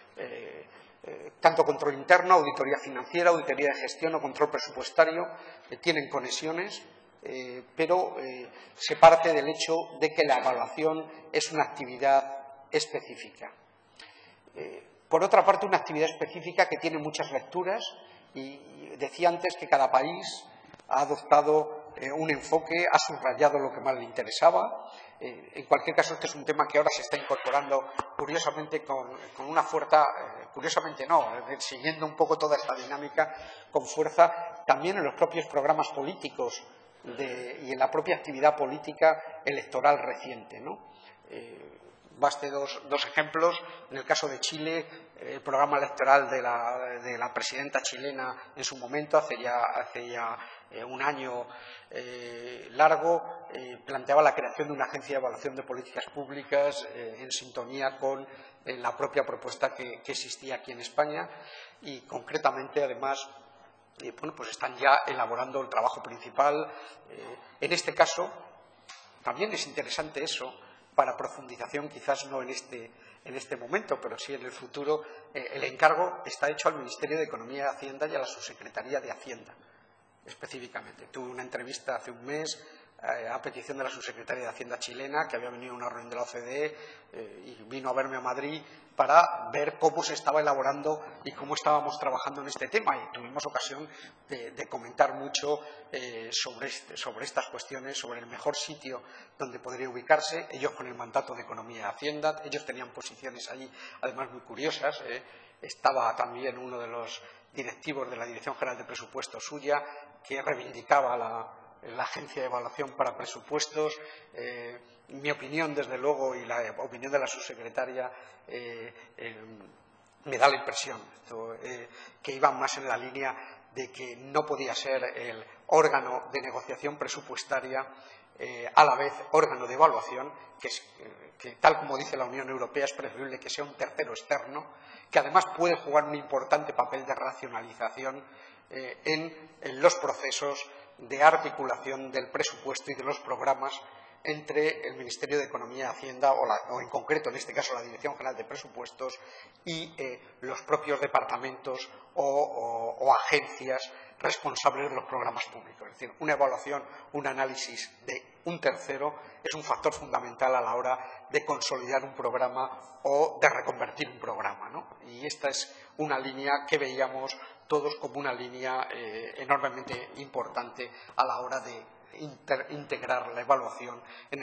Tanto control interno, auditoría financiera, auditoría de gestión o control presupuestario tienen conexiones, pero se parte del hecho de que la evaluación es una actividad específica. Por otra parte, una actividad específica que tiene muchas lecturas y decía antes que cada país ha adoptado un enfoque, ha subrayado lo que más le interesaba. En cualquier caso, este es un tema que ahora se está incorporando curiosamente con una fuerza, curiosamente no, siguiendo un poco toda esta dinámica con fuerza también en los propios programas políticos y en la propia actividad política electoral reciente, ¿no? Baste dos ejemplos. En el caso de Chile, el programa electoral de la presidenta chilena en su momento, hace ya un año largo, planteaba la creación de una agencia de evaluación de políticas públicas en sintonía con la propia propuesta que existía aquí en España y concretamente, además, bueno, pues están ya elaborando el trabajo principal. En este caso, también es interesante eso, para profundización, quizás no en este momento, pero sí en el futuro, el encargo está hecho al Ministerio de Economía y Hacienda y a la Subsecretaría de Hacienda, específicamente. Tuve una entrevista hace un mes a petición de la Subsecretaria de Hacienda chilena, que había venido a una reunión de la OCDE y vino a verme a Madrid para ver cómo se estaba elaborando y cómo estábamos trabajando en este tema. Y tuvimos ocasión de comentar mucho sobre estas cuestiones, sobre el mejor sitio donde podría ubicarse. Ellos con el mandato de Economía y Hacienda, ellos tenían posiciones allí, además muy curiosas. Estaba también uno de los directivos de la Dirección General de Presupuestos suya, que reivindicaba la Agencia de Evaluación para Presupuestos. Mi opinión, desde luego, y la opinión de la subsecretaria me da la impresión que iban más en la línea de que no podía ser el órgano de negociación presupuestaria a la vez órgano de evaluación, que tal como dice la Unión Europea es preferible que sea un tercero externo, que además puede jugar un importante papel de racionalización en los procesos de articulación del presupuesto y de los programas entre el Ministerio de Economía y Hacienda o en concreto, en este caso, la Dirección General de Presupuestos y los propios departamentos o agencias responsables de los programas públicos. Es decir, una evaluación, un análisis de un tercero es un factor fundamental a la hora de consolidar un programa o de reconvertir un programa, ¿no? Y esta es una línea que veíamos todos como una línea enormemente importante a la hora de integrar la evaluación en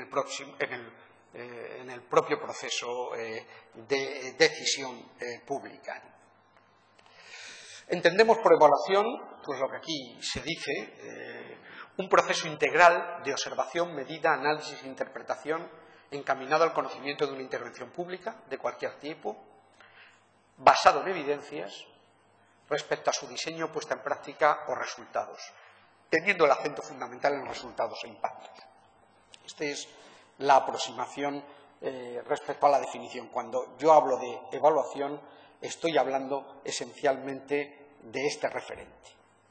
el propio proceso de decisión pública. Entendemos por evaluación, pues lo que aquí se dice, un proceso integral de observación, medida, análisis e interpretación encaminado al conocimiento de una intervención pública de cualquier tipo, basado en evidencias respecto a su diseño, puesta en práctica o resultados, teniendo el acento fundamental en resultados e impactos. Esta es la aproximación respecto a la definición. Cuando yo hablo de evaluación, estoy hablando esencialmente de este referente.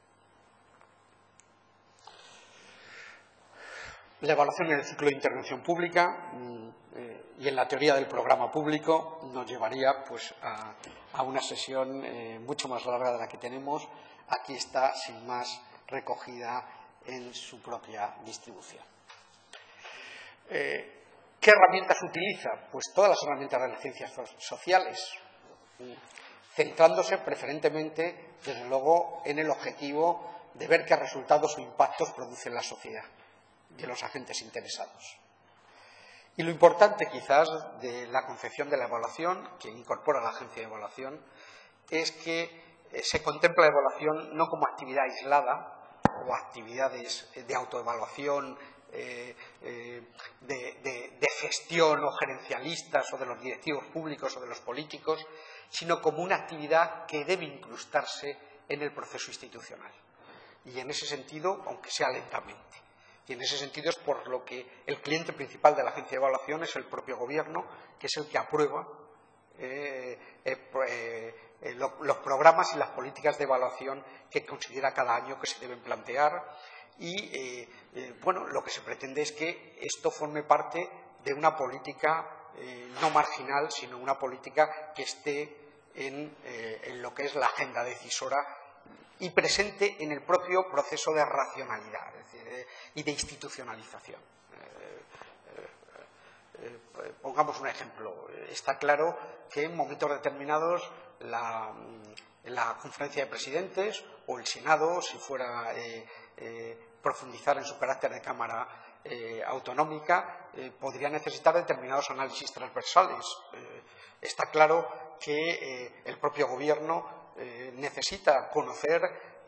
La evaluación en el ciclo de intervención pública y en la teoría del programa público nos llevaría pues, a una sesión mucho más larga de la que tenemos. Aquí está, sin más, recogida en su propia distribución. ¿Qué herramientas utiliza? Pues todas las herramientas de las ciencias sociales, centrándose preferentemente, desde luego, en el objetivo de ver qué resultados o impactos produce en la sociedad y en los agentes interesados. Y lo importante, quizás, de la concepción de la evaluación, que incorpora la agencia de evaluación, es que se contempla la evaluación no como actividad aislada o actividades de autoevaluación, de gestión o gerencialistas o de los directivos públicos o de los políticos, sino como una actividad que debe incrustarse en el proceso institucional. Y en ese sentido, aunque sea lentamente. Y en ese sentido es por lo que el cliente principal de la agencia de evaluación es el propio gobierno, que es el que aprueba los programas y las políticas de evaluación que considera cada año que se deben plantear. Y bueno, lo que se pretende es que esto forme parte de una política no marginal, sino una política que esté en lo que es la agenda decisora y presente en el propio proceso de racionalidad, es decir, y de institucionalización. Pongamos un ejemplo. Está claro que en momentos determinados la conferencia de presidentes o el Senado, si fuera profundizar en su carácter de Cámara autonómica, podría necesitar determinados análisis transversales. Está claro que el propio Gobierno necesita conocer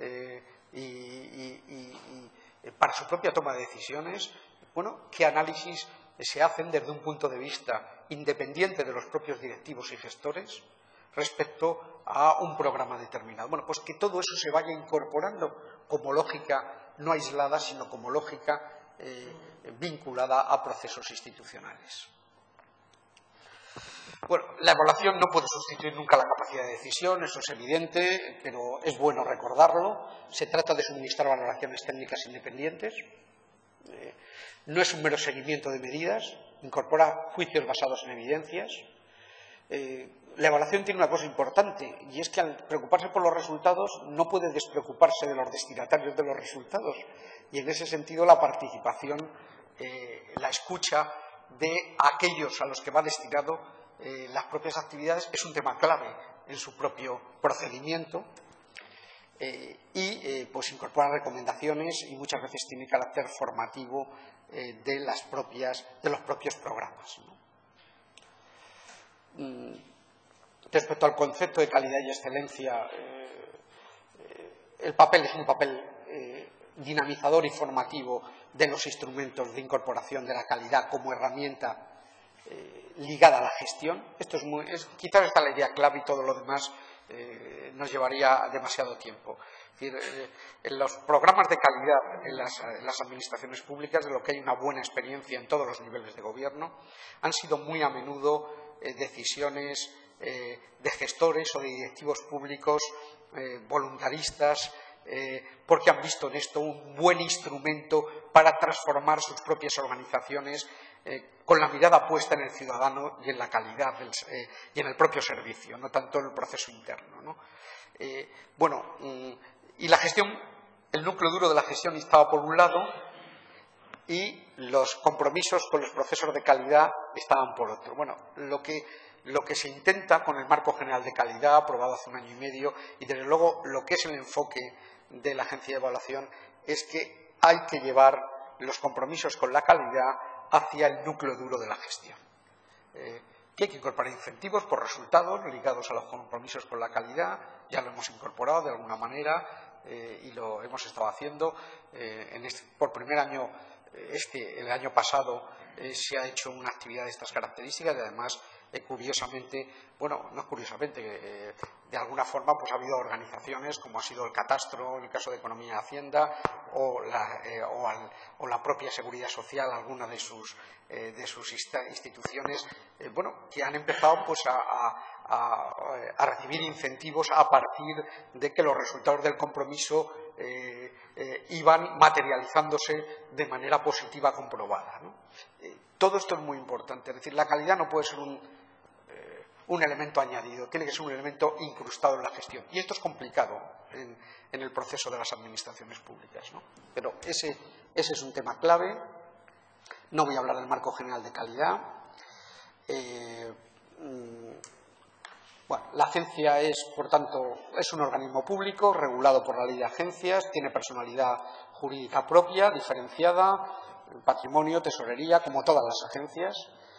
para su propia toma de decisiones, bueno, qué análisis se hacen desde un punto de vista independiente de los propios directivos y gestores respecto a un programa determinado. Bueno, pues que todo eso se vaya incorporando como lógica no aislada, sino como lógica vinculada a procesos institucionales. Bueno, la evaluación no puede sustituir nunca la capacidad de decisión, eso es evidente, pero es bueno recordarlo. Se trata de suministrar valoraciones técnicas independientes. No es un mero seguimiento de medidas, incorpora juicios basados en evidencias. La evaluación tiene una cosa importante, y es que al preocuparse por los resultados no puede despreocuparse de los destinatarios de los resultados. Y en ese sentido la participación, la escucha de aquellos a los que va destinado las propias actividades es un tema clave en su propio procedimiento y pues incorpora recomendaciones y muchas veces tiene carácter formativo de los propios programas, ¿no? Respecto al concepto de calidad y excelencia, el papel es un papel dinamizador y formativo de los instrumentos de incorporación de la calidad como herramienta ligada a la gestión. Esto quizás esta es la idea clave y todo lo demás nos llevaría demasiado tiempo. Es decir, en los programas de calidad en las administraciones públicas, de lo que hay una buena experiencia en todos los niveles de gobierno, han sido muy a menudo decisiones de gestores o de directivos públicos voluntaristas, porque han visto en esto un buen instrumento para transformar sus propias organizaciones con la mirada puesta en el ciudadano y en la calidad y en el propio servicio, no tanto en el proceso interno, ¿no? Bueno, y la gestión el núcleo duro de la gestión estaba por un lado y los compromisos con los procesos de calidad estaban por otro. Bueno, lo que se intenta con el marco general de calidad aprobado hace 1 año y medio y desde luego lo que es el enfoque de la agencia de evaluación es que hay que llevar los compromisos con la calidad hacia el núcleo duro de la gestión. Que hay que incorporar incentivos por resultados ligados a los compromisos con la calidad, ya lo hemos incorporado de alguna manera y lo hemos estado haciendo. Por primer año, el año pasado, se ha hecho una actividad de estas características y además, curiosamente, bueno, no curiosamente, de alguna forma pues ha habido organizaciones como ha sido el Catastro, en el caso de Economía y Hacienda, o la propia Seguridad Social, alguna de sus instituciones, bueno, que han empezado pues a recibir incentivos a partir de que los resultados del compromiso iban materializándose de manera positiva comprobada, ¿no? Todo esto es muy importante, es decir, la calidad no puede ser un elemento añadido, tiene que ser un elemento incrustado en la gestión. Y esto es complicado en el proceso de las administraciones públicas, ¿no? Pero ese es un tema clave. No voy a hablar del marco general de calidad. Bueno, la agencia es, por tanto, es un organismo público regulado por la ley de agencias, tiene personalidad jurídica propia, diferenciada, patrimonio, tesorería, como todas las agencias.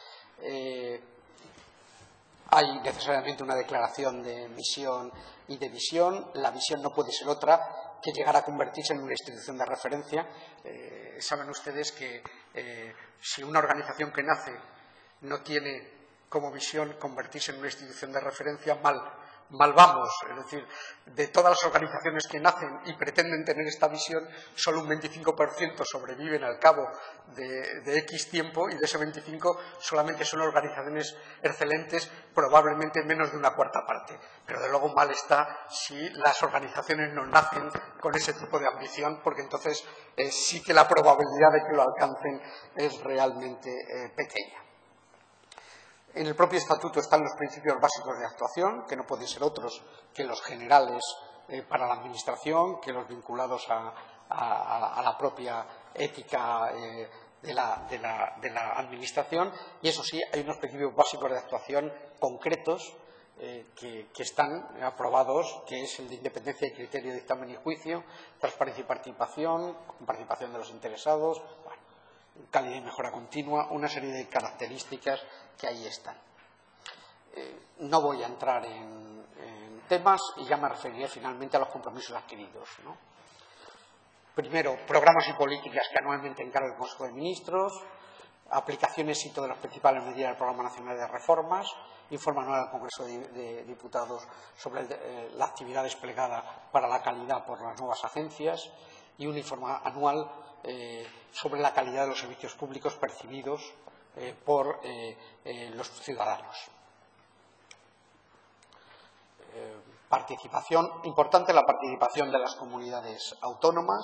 Hay necesariamente una declaración de misión y de visión. La visión no puede ser otra que llegar a convertirse en una institución de referencia. Saben ustedes que si una organización que nace no tiene como visión convertirse en una institución de referencia, mal vamos. Es decir, de todas las organizaciones que nacen y pretenden tener esta visión, solo un 25% sobreviven al cabo de X tiempo y de ese 25% solamente son organizaciones excelentes, probablemente menos de una cuarta parte. Pero de luego mal está si las organizaciones no nacen con ese tipo de ambición, porque entonces sí que la probabilidad de que lo alcancen es realmente pequeña. En el propio estatuto están los principios básicos de actuación, que no pueden ser otros que los generales para la administración, que los vinculados a la propia ética de la administración. Y eso sí, hay unos principios básicos de actuación concretos que están aprobados, que es el de independencia y criterio de dictamen y juicio, transparencia y participación de los interesados, bueno, calidad y mejora continua, una serie de características que ahí están. No voy a entrar en temas y ya me referiré finalmente a los compromisos adquiridos, ¿no? Primero, programas y políticas que anualmente encarga el Consejo de Ministros, aplicación éxito de las principales medidas del Programa Nacional de Reformas, informe anual al Congreso de Diputados sobre la actividad desplegada para la calidad por las nuevas agencias y un informe anual sobre la calidad de los servicios públicos percibidos por los ciudadanos. Participación, importante la participación de las comunidades autónomas.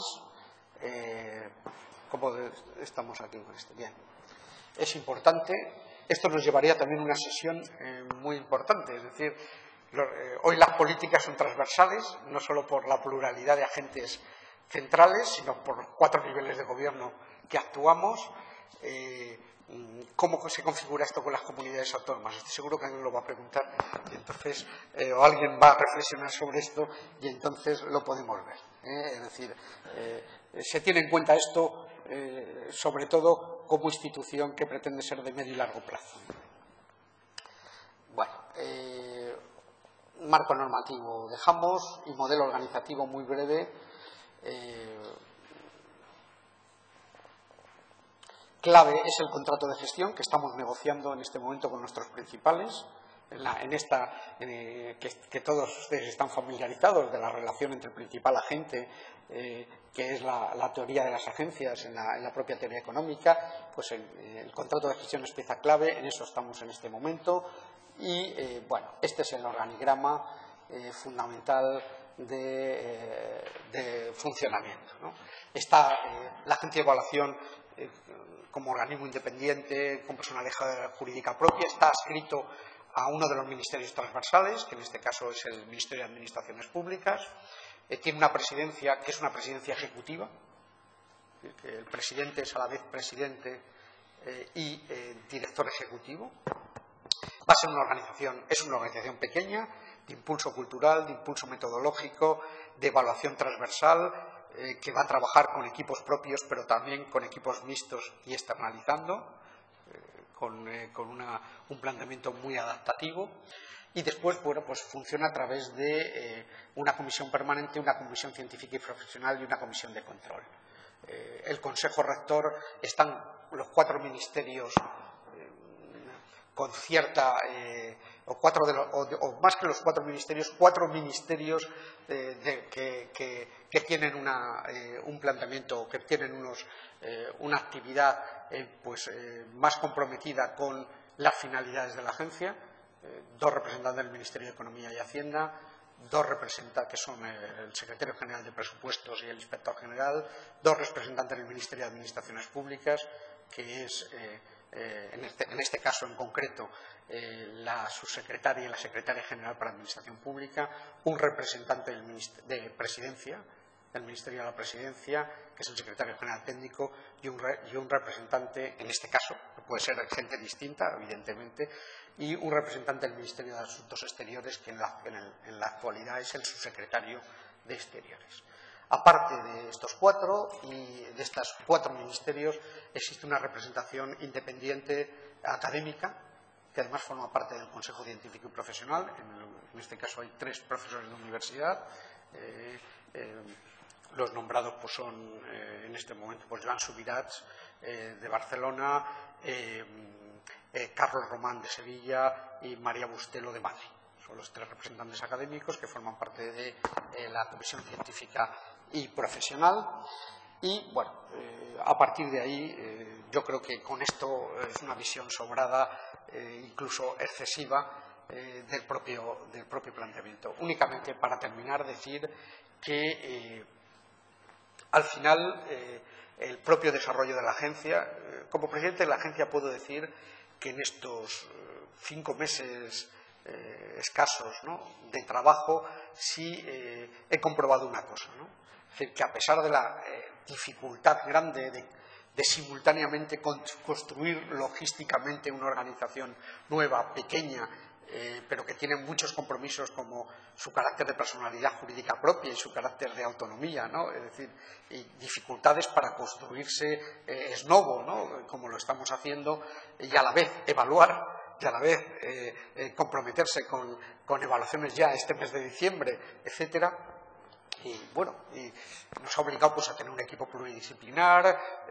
¿Cómo estamos aquí con esto? Bien. Es importante. Esto nos llevaría también a una sesión muy importante, es decir, hoy las políticas son transversales, no solo por la pluralidad de agentes centrales, sino por los 4 niveles de gobierno que actuamos. ¿Cómo se configura esto con las comunidades autónomas? Estoy seguro que alguien lo va a preguntar y entonces, o alguien va a reflexionar sobre esto y entonces lo podemos ver. Es decir, se tiene en cuenta esto sobre todo como institución que pretende ser de medio y largo plazo. Bueno, marco normativo dejamos y modelo organizativo muy breve. Clave es el contrato de gestión que estamos negociando en este momento con nuestros principales, que todos ustedes están familiarizados de la relación entre el principal agente, que es la teoría de las agencias en la propia teoría económica. Pues el contrato de gestión es pieza clave, en eso estamos en este momento y bueno, este es el organigrama fundamental de funcionamiento, ¿no? Está la agencia de evaluación como organismo independiente, con personalidad jurídica propia, está adscrito a uno de los ministerios transversales, que en este caso es el Ministerio de Administraciones Públicas. tiene una presidencia que es una presidencia ejecutiva, que el presidente es a la vez presidente y director ejecutivo. Va a ser es una organización pequeña, de impulso cultural, de impulso metodológico, de evaluación transversal, que va a trabajar con equipos propios, pero también con equipos mixtos y externalizando, con un planteamiento muy adaptativo. Y después, bueno, pues funciona a través de una comisión permanente, una comisión científica y profesional y una comisión de control. El Consejo Rector están los 4 ministerios con cierta, o más que los 4 ministerios, 4 ministerios que tienen un planteamiento, que tienen una actividad más comprometida con las finalidades de la agencia. 2 representantes del Ministerio de Economía y Hacienda, 2 representantes que son el secretario general de Presupuestos y el inspector general, 2 representantes del Ministerio de Administraciones Públicas, que es en este caso en concreto la subsecretaria y la secretaria general para Administración Pública, un representante de Presidencia, del Ministerio de la Presidencia, que es el secretario general técnico, y un representante, en este caso, puede ser gente distinta, evidentemente, y un representante del Ministerio de Asuntos Exteriores, que en la actualidad es el subsecretario de Exteriores. Aparte de estos 4 y de estos 4 ministerios, existe una representación independiente académica, que además forma parte del Consejo Científico y Profesional. En este caso hay 3 profesores de universidad. Los nombrados pues son en este momento pues Joan Subirats de Barcelona, Carlos Román de Sevilla y María Bustelo de Madrid. Son los 3 representantes académicos que forman parte de la Comisión Científica y Profesional. Y bueno, a partir de ahí yo creo que con esto es una visión sobrada, incluso excesiva, del propio planteamiento. Únicamente para terminar decir que al final el propio desarrollo de la agencia, como presidente de la agencia puedo decir que en estos 5 meses escasos, ¿no?, de trabajo sí he comprobado una cosa, ¿no? Es decir, que a pesar de la dificultad grande de simultáneamente construir logísticamente una organización nueva, pequeña, pero que tiene muchos compromisos como su carácter de personalidad jurídica propia y su carácter de autonomía, ¿no? Es decir, y dificultades para construirse ex novo, ¿no?, como lo estamos haciendo, y a la vez evaluar y a la vez comprometerse con evaluaciones ya este mes de diciembre, etcétera. Y bueno, y nos ha obligado pues a tener un equipo pluridisciplinar,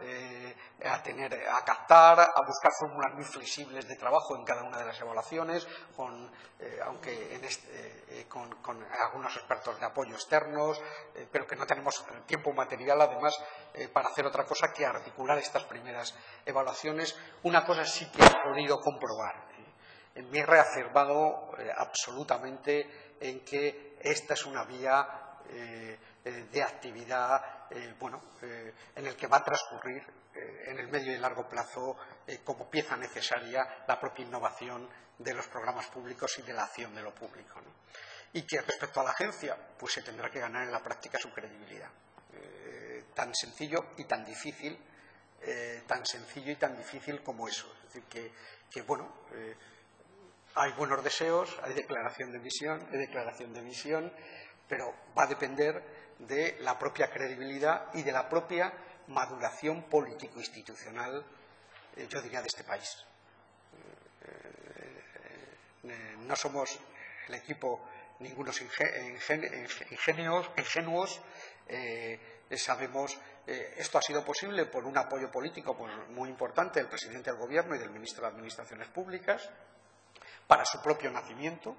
a captar, a buscar fórmulas muy flexibles de trabajo en cada una de las evaluaciones, aunque con algunos expertos de apoyo externos, pero que no tenemos tiempo material además para hacer otra cosa que articular estas primeras evaluaciones. Una cosa sí que he podido comprobar, me he reafirmado absolutamente en que esta es una vía de actividad en el que va a transcurrir en el medio y largo plazo como pieza necesaria la propia innovación de los programas públicos y de la acción de lo público, ¿no? Y que respecto a la agencia pues se tendrá que ganar en la práctica su credibilidad, tan sencillo y tan difícil como eso. Es decir, que hay buenos deseos, hay declaración de misión, pero va a depender de la propia credibilidad y de la propia maduración político-institucional, yo diría, de este país. No somos el equipo ningunos ingenuos, sabemos, esto ha sido posible por un apoyo político muy importante del presidente del Gobierno y del ministro de Administraciones Públicas para su propio nacimiento.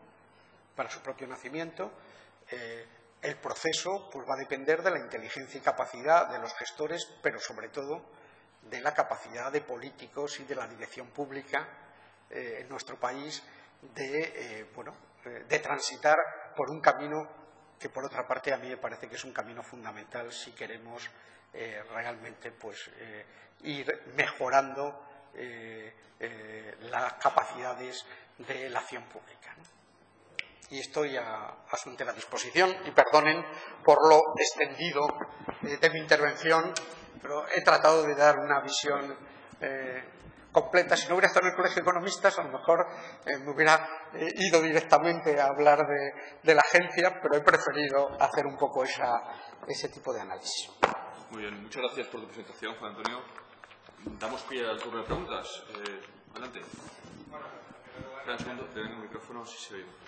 El proceso pues va a depender de la inteligencia y capacidad de los gestores, pero sobre todo de la capacidad de políticos y de la dirección pública en nuestro país de transitar por un camino que, por otra parte, a mí me parece que es un camino fundamental si queremos realmente pues ir mejorando las capacidades de la acción pública, ¿no? y estoy a su entera disposición, y perdonen por lo extendido de mi intervención, pero he tratado de dar una visión completa. Si no hubiera estado en el Colegio de Economistas, a lo mejor me hubiera ido directamente a hablar de la agencia, pero he preferido hacer un poco ese tipo de análisis. Muy bien, muchas gracias por tu presentación, Juan Antonio. Damos pie al turno de preguntas. Adelante. Espera un segundo, te vengo el micrófono, si se oye.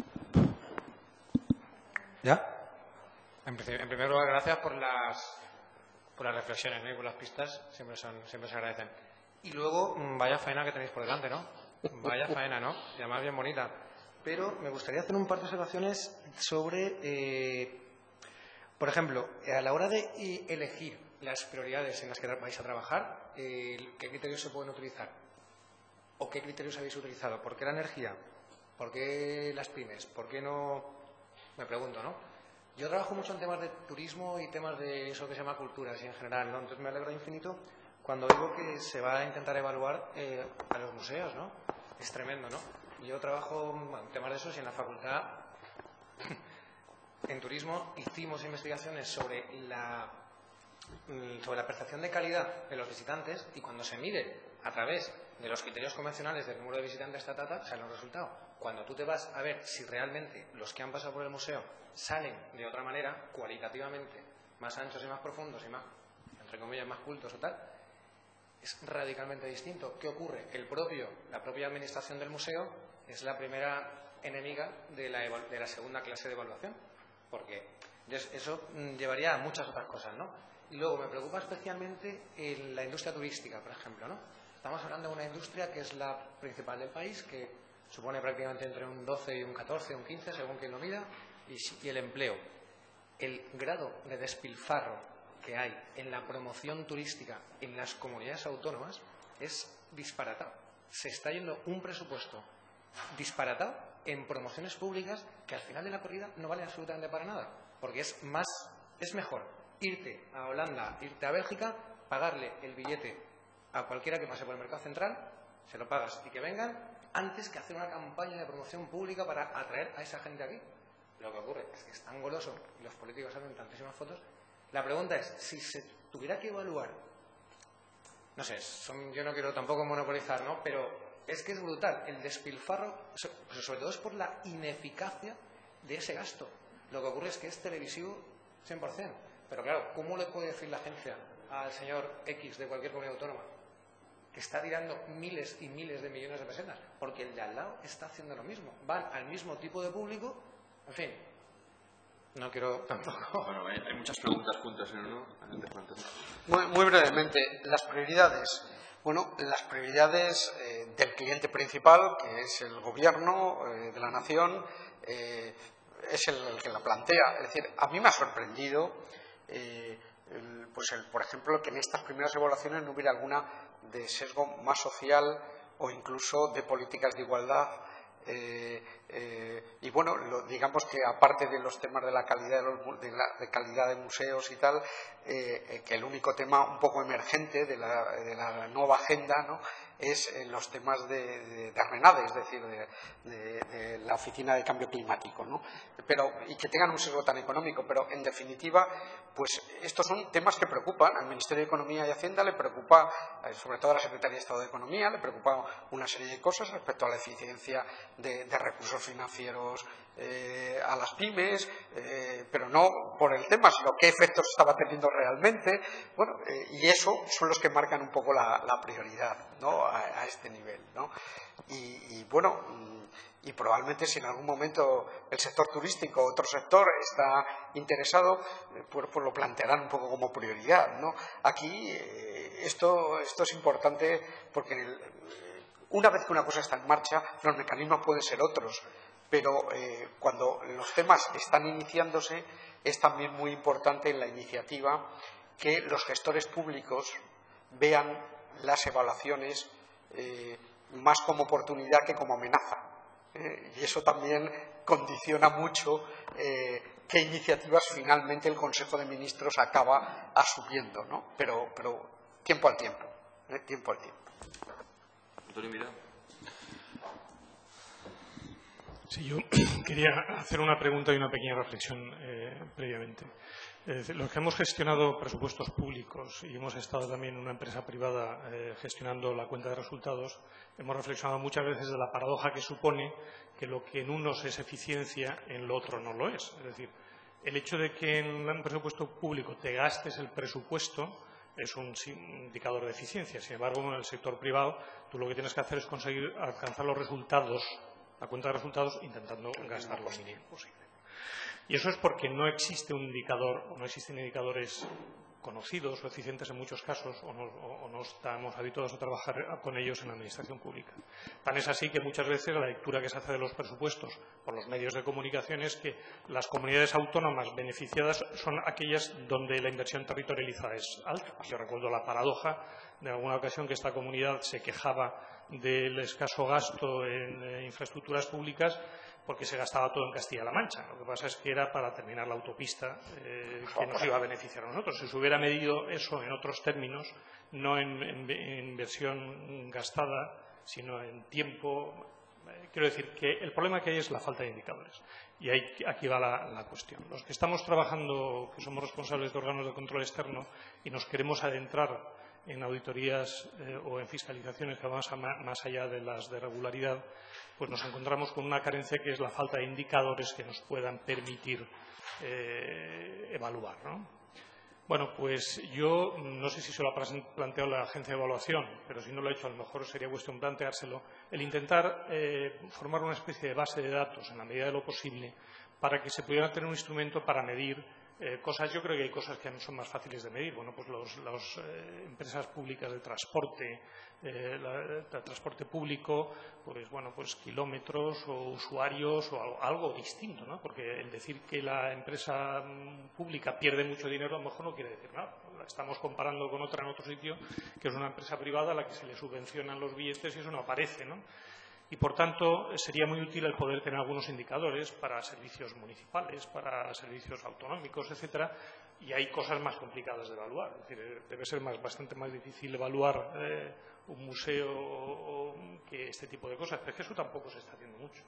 ¿Ya? En primer lugar, gracias por las reflexiones, ¿no? Y por las pistas, siempre se agradecen. Y luego, vaya faena que tenéis por delante, ¿no? Vaya faena, ¿no? Y además bien bonita. Pero me gustaría hacer un par de observaciones sobre, por ejemplo, a la hora de elegir las prioridades en las que vais a trabajar, ¿qué criterios se pueden utilizar? ¿O qué criterios habéis utilizado? ¿Por qué la energía? ¿Por qué las pymes? ¿Por qué no...? Me pregunto, ¿no? Yo trabajo mucho en temas de turismo y temas de eso que se llama cultura, así en general, ¿no? Entonces me alegro infinito cuando digo que se va a intentar evaluar a los museos, ¿no? Es tremendo, ¿no? Yo trabajo en temas de esos y en la facultad, en turismo, hicimos investigaciones sobre la percepción de calidad de los visitantes, y cuando se mide a través de los criterios convencionales del número de visitantes, salen los resultados. Cuando tú te vas a ver si realmente los que han pasado por el museo salen de otra manera, cualitativamente, más anchos y más profundos y más, entre comillas, más cultos o tal, es radicalmente distinto. ¿Qué ocurre? La propia administración del museo es la primera enemiga de la segunda clase de evaluación, porque eso llevaría a muchas otras cosas, ¿no? Y luego me preocupa especialmente en la industria turística, por ejemplo, ¿no? Estamos hablando de una industria que es la principal del país, que supone prácticamente entre un 12 y un 14, un 15, según quien lo mida, y el empleo. El grado de despilfarro que hay en la promoción turística en las comunidades autónomas es disparatado. Se está yendo un presupuesto disparatado en promociones públicas que al final de la corrida no vale absolutamente para nada, porque es mejor irte a Holanda, irte a Bélgica, pagarle el billete a cualquiera que pase por el mercado central, se lo pagas y que vengan, antes que hacer una campaña de promoción pública para atraer a esa gente aquí. Lo que ocurre es que es tan goloso y los políticos hacen tantísimas fotos. La pregunta es, si se tuviera que evaluar, no sé, yo no quiero tampoco monopolizar, ¿no? Pero es que es brutal. El despilfarro, sobre todo es por la ineficacia de ese gasto. Lo que ocurre es que es televisivo 100%. Pero claro, ¿cómo le puede decir la agencia al señor X de cualquier comunidad autónoma que está tirando miles y miles de millones de pesetas? Porque el de al lado está haciendo lo mismo. Van al mismo tipo de público. En fin, no quiero tampoco. Bueno, hay muchas preguntas juntas, ¿no? Muy brevemente, las prioridades. Bueno, las prioridades del cliente principal, que es el gobierno de la nación, es el que la plantea. Es decir, a mí me ha sorprendido, por ejemplo, que en estas primeras evaluaciones no hubiera alguna de sesgo más social o incluso de políticas de igualdad. Y bueno, digamos que aparte de los temas de la calidad de calidad de museos y tal, que el único tema un poco emergente de la nueva agenda, ¿no?, es los temas de RENADE, es decir, de la Oficina de Cambio Climático, ¿no? Y que tengan un sesgo tan económico, pero en definitiva, pues estos son temas que preocupan al Ministerio de Economía y Hacienda, le preocupa sobre todo a la Secretaría de Estado de Economía, le preocupa una serie de cosas respecto a la eficiencia de recursos financieros a las pymes, pero no por el tema, sino qué efectos estaba teniendo realmente. Bueno, y eso son los que marcan un poco la prioridad, ¿no?, a este nivel, ¿no? Y bueno, y probablemente si en algún momento el sector turístico o otro sector está interesado, pues lo plantearán un poco como prioridad, ¿no? Aquí esto es importante porque una vez que una cosa está en marcha, los mecanismos pueden ser otros, pero cuando los temas están iniciándose es también muy importante en la iniciativa que los gestores públicos vean las evaluaciones más como oportunidad que como amenaza. Y eso también condiciona mucho qué iniciativas finalmente el Consejo de Ministros acaba asumiendo, ¿no? Pero tiempo al tiempo, tiempo al tiempo. Antonio, mira. Sí, yo quería hacer una pregunta y una pequeña reflexión previamente. Los que hemos gestionado presupuestos públicos y hemos estado también en una empresa privada gestionando la cuenta de resultados, hemos reflexionado muchas veces de la paradoja que supone que lo que en unos es eficiencia, en lo otro no lo es. Es decir, el hecho de que en un presupuesto público te gastes el presupuesto es un indicador de eficiencia. Sin embargo, en el sector privado, tú lo que tienes que hacer es conseguir alcanzar los resultados, la cuenta de resultados, intentando gastar lo mínimo posible. Y eso es porque no existe un indicador, o no existen indicadores conocidos o eficientes en muchos casos, o no estamos habituados a trabajar con ellos en la administración pública. Tan es así que muchas veces la lectura que se hace de los presupuestos por los medios de comunicación es que las comunidades autónomas beneficiadas son aquellas donde la inversión territorializada es alta. Yo recuerdo la paradoja de alguna ocasión que esta comunidad se quejaba del escaso gasto en infraestructuras públicas porque se gastaba todo en Castilla-La Mancha. Lo que pasa es que era para terminar la autopista que nos iba a beneficiar a nosotros. Si se hubiera medido eso en otros términos, no en inversión gastada, sino en tiempo. Quiero decir que el problema que hay es la falta de indicadores. Y aquí va la cuestión. Los que estamos trabajando, que somos responsables de órganos de control externo y nos queremos adentrar en auditorías o en fiscalizaciones que van más allá de las de regularidad, pues nos encontramos con una carencia que es la falta de indicadores que nos puedan permitir evaluar, ¿no? Bueno, pues yo no sé si se lo ha planteado la agencia de evaluación, pero si no lo ha hecho, a lo mejor sería cuestión planteárselo, el intentar formar una especie de base de datos en la medida de lo posible para que se pudiera tener un instrumento para medir cosas. Yo creo que hay cosas que son más fáciles de medir. Bueno, pues las empresas públicas de transporte, el transporte público, pues bueno, pues kilómetros o usuarios o algo distinto, ¿no? Porque el decir que la empresa pública pierde mucho dinero a lo mejor no quiere decir nada. La estamos comparando con otra en otro sitio, que es una empresa privada a la que se le subvencionan los billetes y eso no aparece, ¿no? Y, por tanto, sería muy útil el poder tener algunos indicadores para servicios municipales, para servicios autonómicos, etcétera, y hay cosas más complicadas de evaluar. Es decir, debe ser bastante más difícil evaluar un museo que este tipo de cosas, pero es que eso tampoco se está haciendo mucho.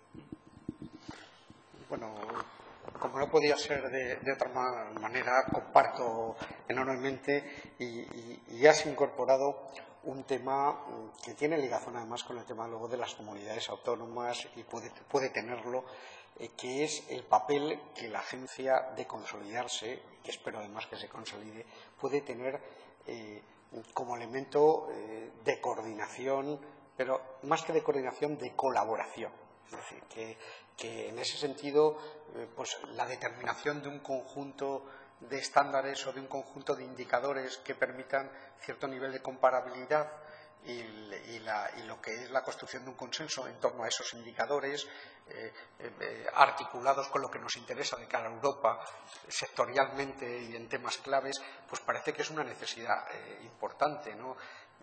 Bueno, como no podía ser de otra manera, comparto enormemente y has incorporado un tema que tiene ligación además con el tema luego de las comunidades autónomas y puede tenerlo, que es el papel que la agencia de consolidarse, que espero además que se consolide, puede tener como elemento de coordinación, pero más que de coordinación, de colaboración. Es decir, que en ese sentido, pues la determinación de un conjunto de estándares o de un conjunto de indicadores que permitan cierto nivel de comparabilidad y lo que es la construcción de un consenso en torno a esos indicadores articulados con lo que nos interesa de cara a Europa sectorialmente y en temas claves, pues parece que es una necesidad importante, ¿no?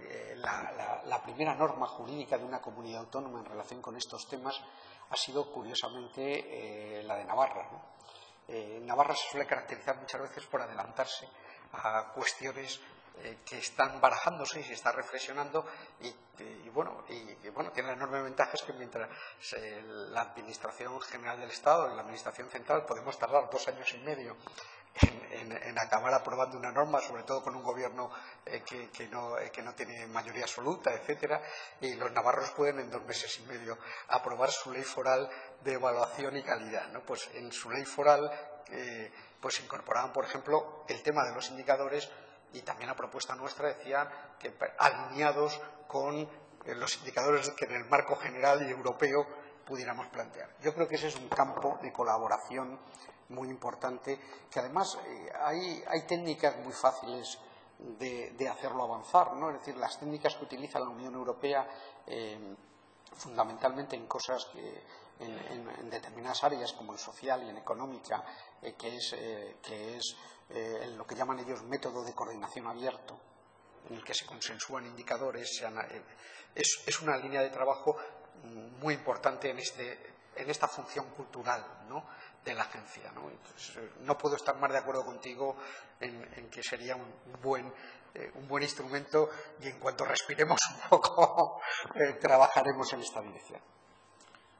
La primera norma jurídica de una comunidad autónoma en relación con estos temas ha sido curiosamente la de Navarra, ¿no? Navarra se suele caracterizar muchas veces por adelantarse a cuestiones que están barajándose y se está reflexionando y bueno, tiene la enorme ventaja es que mientras la Administración General del Estado y la Administración Central podemos tardar 2 años y medio en acabar aprobando una norma, sobre todo con un gobierno que no tiene mayoría absoluta, etcétera, y los navarros pueden en 2 meses y medio aprobar su ley foral de evaluación y calidad, ¿no? Pues en su ley foral pues incorporaban, por ejemplo, el tema de los indicadores y también la propuesta nuestra decía que alineados con los indicadores que en el marco general y europeo pudiéramos plantear. Yo creo que ese es un campo de colaboración muy importante, que además hay técnicas muy fáciles de hacerlo avanzar, ¿no? Es decir, las técnicas que utiliza la Unión Europea fundamentalmente en cosas que en determinadas áreas como en social y en económica, que es lo que llaman ellos método de coordinación abierto, en el que se consensúan indicadores, es una línea de trabajo muy importante en esta función cultural, ¿no?, de la agencia, ¿no? Entonces, no puedo estar más de acuerdo contigo en que sería un buen instrumento y en cuanto respiremos un poco trabajaremos en esta dirección.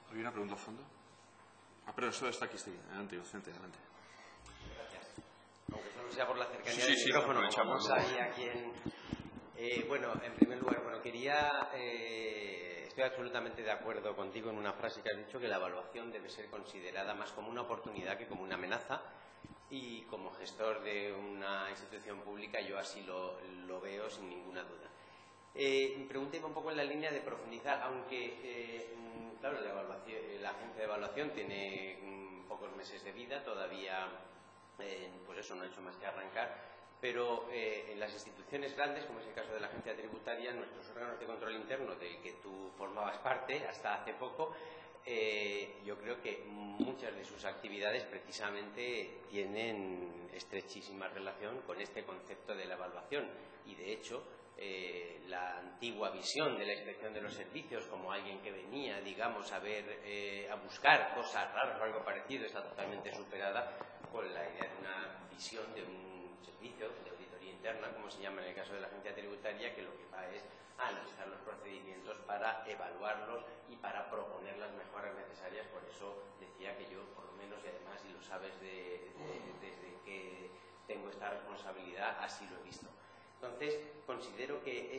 ¿Hay una pregunta a fondo? Perdón, esto está aquí, sí. Adelante, Vicente, adelante. Aunque solo sea por la cercanía Sí, del sí, micrófono, aprovechamos. vamos ahí a quien... bueno, en primer lugar, estoy absolutamente de acuerdo contigo en una frase que has dicho, que la evaluación debe ser considerada más como una oportunidad que como una amenaza, y como gestor de una institución pública yo así lo veo sin ninguna duda. Mi pregunta iba un poco en la línea de profundizar, aunque, claro, la agencia de evaluación tiene pocos meses de vida, todavía, pues eso, no ha hecho más que arrancar, pero en las instituciones grandes, como es el caso de la agencia tributaria, nuestros órganos de control interno, del que tú formabas parte hasta hace poco, yo creo que muchas de sus actividades precisamente tienen estrechísima relación con este concepto de la evaluación, y de hecho la antigua visión de la inspección de los servicios como alguien que venía, digamos, a buscar cosas raras o algo parecido, está totalmente superada por la idea de una visión de un servicio de auditoría interna, como se llama en el caso de la agencia tributaria, que lo que va es a analizar los procedimientos para evaluarlos y para proponer las mejoras necesarias. Por eso decía que yo, por lo menos, y además, y lo sabes desde que tengo esta responsabilidad, así lo he visto. Entonces, considero que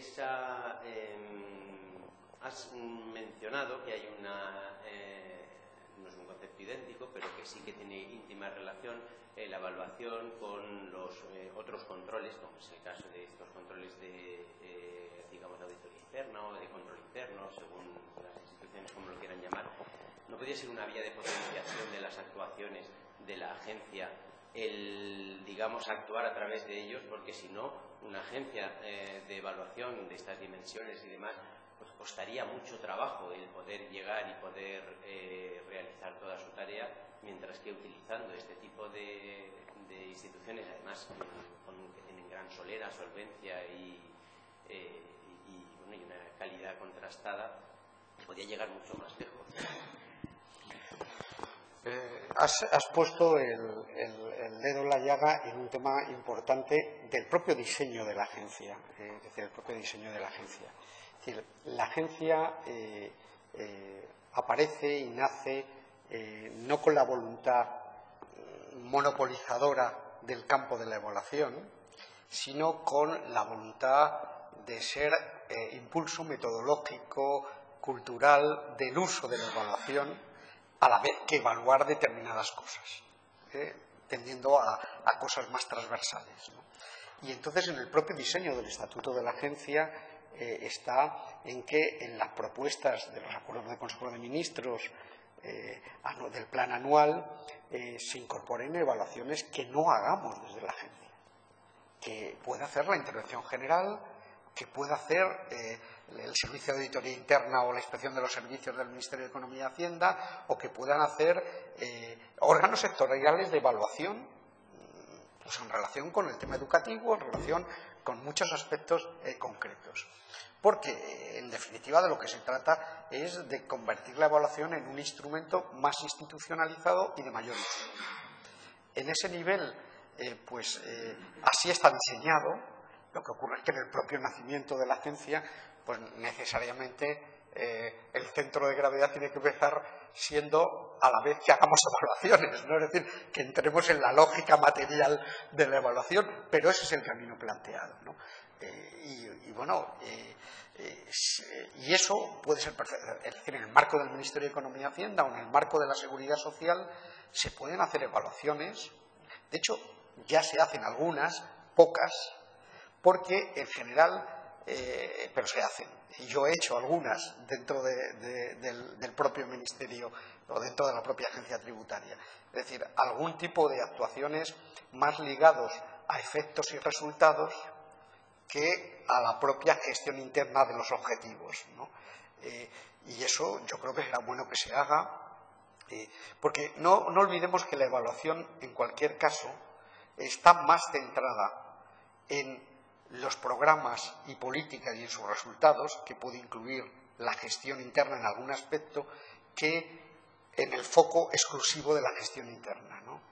has mencionado que hay no es un concepto idéntico, pero que sí que tiene íntima relación la evaluación con los otros controles, como es el caso de estos controles de, digamos, de auditoría interna o de control interno, según las instituciones como lo quieran llamar. ¿No podría ser una vía de potenciación de las actuaciones de la agencia digamos, actuar a través de ellos? Porque si no, una agencia de evaluación de estas dimensiones y demás, pues costaría mucho trabajo el poder llegar y poder realizar toda su tarea, mientras que utilizando este tipo de instituciones, además que tienen gran solera, solvencia y una calidad contrastada, podría llegar mucho más lejos. Has puesto el dedo en la llaga en un tema importante del propio diseño de la agencia, es decir, el propio diseño de la agencia. Es decir, la agencia aparece y nace no con la voluntad monopolizadora del campo de la evaluación, sino con la voluntad de ser impulso metodológico, cultural, del uso de la evaluación, a la vez que evaluar determinadas cosas, tendiendo a cosas más transversales, ¿no? Y entonces, en el propio diseño del estatuto de la agencia está en que en las propuestas de los acuerdos de Consejo de Ministros del plan anual se incorporen evaluaciones que no hagamos desde la agencia, que pueda hacer la intervención general, que pueda hacer el Servicio de Auditoría Interna o la Inspección de los Servicios del Ministerio de Economía y Hacienda, o que puedan hacer órganos sectoriales de evaluación, pues en relación con el tema educativo, en relación con muchos aspectos concretos. Porque, en definitiva, de lo que se trata es de convertir la evaluación en un instrumento más institucionalizado y de mayor uso. En ese nivel, así está diseñado. Lo que ocurre es que en el propio nacimiento de la agencia, pues necesariamente el centro de gravedad tiene que empezar siendo a la vez que hagamos evaluaciones, ¿no? Es decir, que entremos en la lógica material de la evaluación, pero ese es el camino planteado, ¿no? Y eso puede ser perfecto. Es decir, en el marco del Ministerio de Economía y Hacienda o en el marco de la Seguridad Social se pueden hacer evaluaciones. De hecho, ya se hacen algunas, pocas, porque en general, pero se hacen. Y yo he hecho algunas dentro del propio Ministerio o dentro de la propia agencia tributaria. Es decir, algún tipo de actuaciones más ligados a efectos y resultados que a la propia gestión interna de los objetivos, ¿no? Y eso yo creo que será bueno que se haga, porque no olvidemos que la evaluación, en cualquier caso, está más centrada en los programas y políticas y en sus resultados, que puede incluir la gestión interna en algún aspecto, que en el foco exclusivo de la gestión interna, ¿no?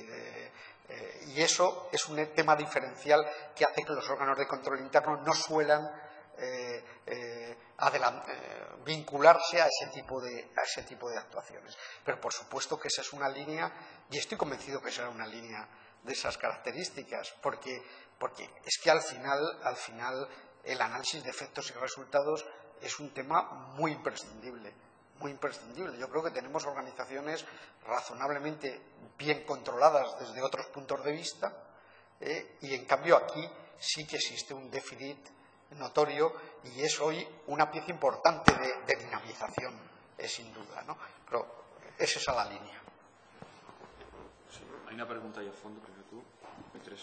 Y eso es un tema diferencial que hace que los órganos de control interno no suelan vincularse a ese tipo de actuaciones. Pero por supuesto que esa es una línea, y estoy convencido que será una línea de esas características, porque es que al final el análisis de efectos y resultados es un tema muy imprescindible. Muy imprescindible. Yo creo que tenemos organizaciones razonablemente bien controladas desde otros puntos de vista, y en cambio aquí sí que existe un déficit notorio y es hoy una pieza importante de dinamización, sin duda, ¿no? Pero es esa la línea. Sí, hay una pregunta ahí al fondo, primero tú, P3.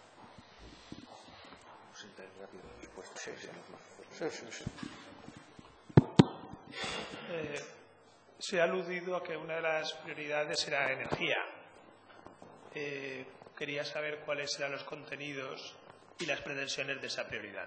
Rápido, después. Sí. Se ha aludido a que una de las prioridades era energía. Quería saber cuáles eran los contenidos y las pretensiones de esa prioridad.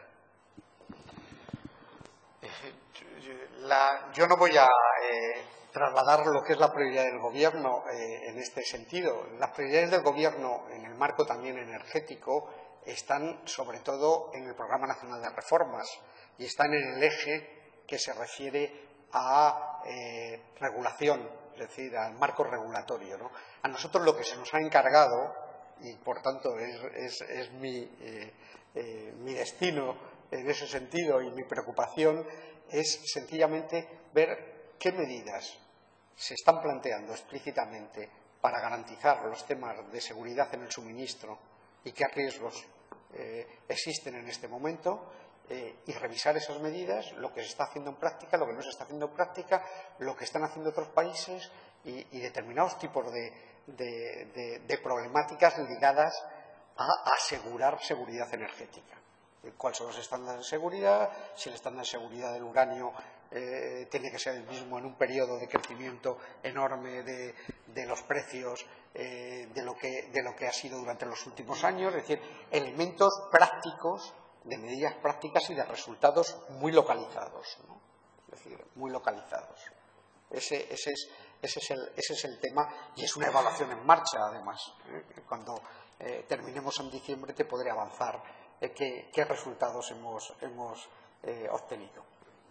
Yo no voy a trasladar lo que es la prioridad del Gobierno en este sentido. Las prioridades del Gobierno en el marco también energético están sobre todo en el Programa Nacional de Reformas y están en el eje que se refiere a regulación, es decir, al marco regulatorio, ¿no? A nosotros lo que se nos ha encargado, y por tanto es mi destino en ese sentido y mi preocupación, es sencillamente ver qué medidas se están planteando explícitamente para garantizar los temas de seguridad en el suministro y qué riesgos existen en este momento, y revisar esas medidas, lo que se está haciendo en práctica, lo que no se está haciendo en práctica, lo que están haciendo otros países y determinados tipos de problemáticas ligadas a asegurar seguridad energética. ¿Cuáles son los estándares de seguridad? Si el estándar de seguridad del uranio tiene que ser el mismo en un periodo de crecimiento enorme de los precios de lo que ha sido durante los últimos años, es decir, elementos prácticos, de medidas prácticas y de resultados muy localizados, ¿no? Es decir, muy localizados. Ese es el tema, y es una evaluación en marcha, además. Cuando terminemos en diciembre te podré avanzar qué resultados hemos obtenido.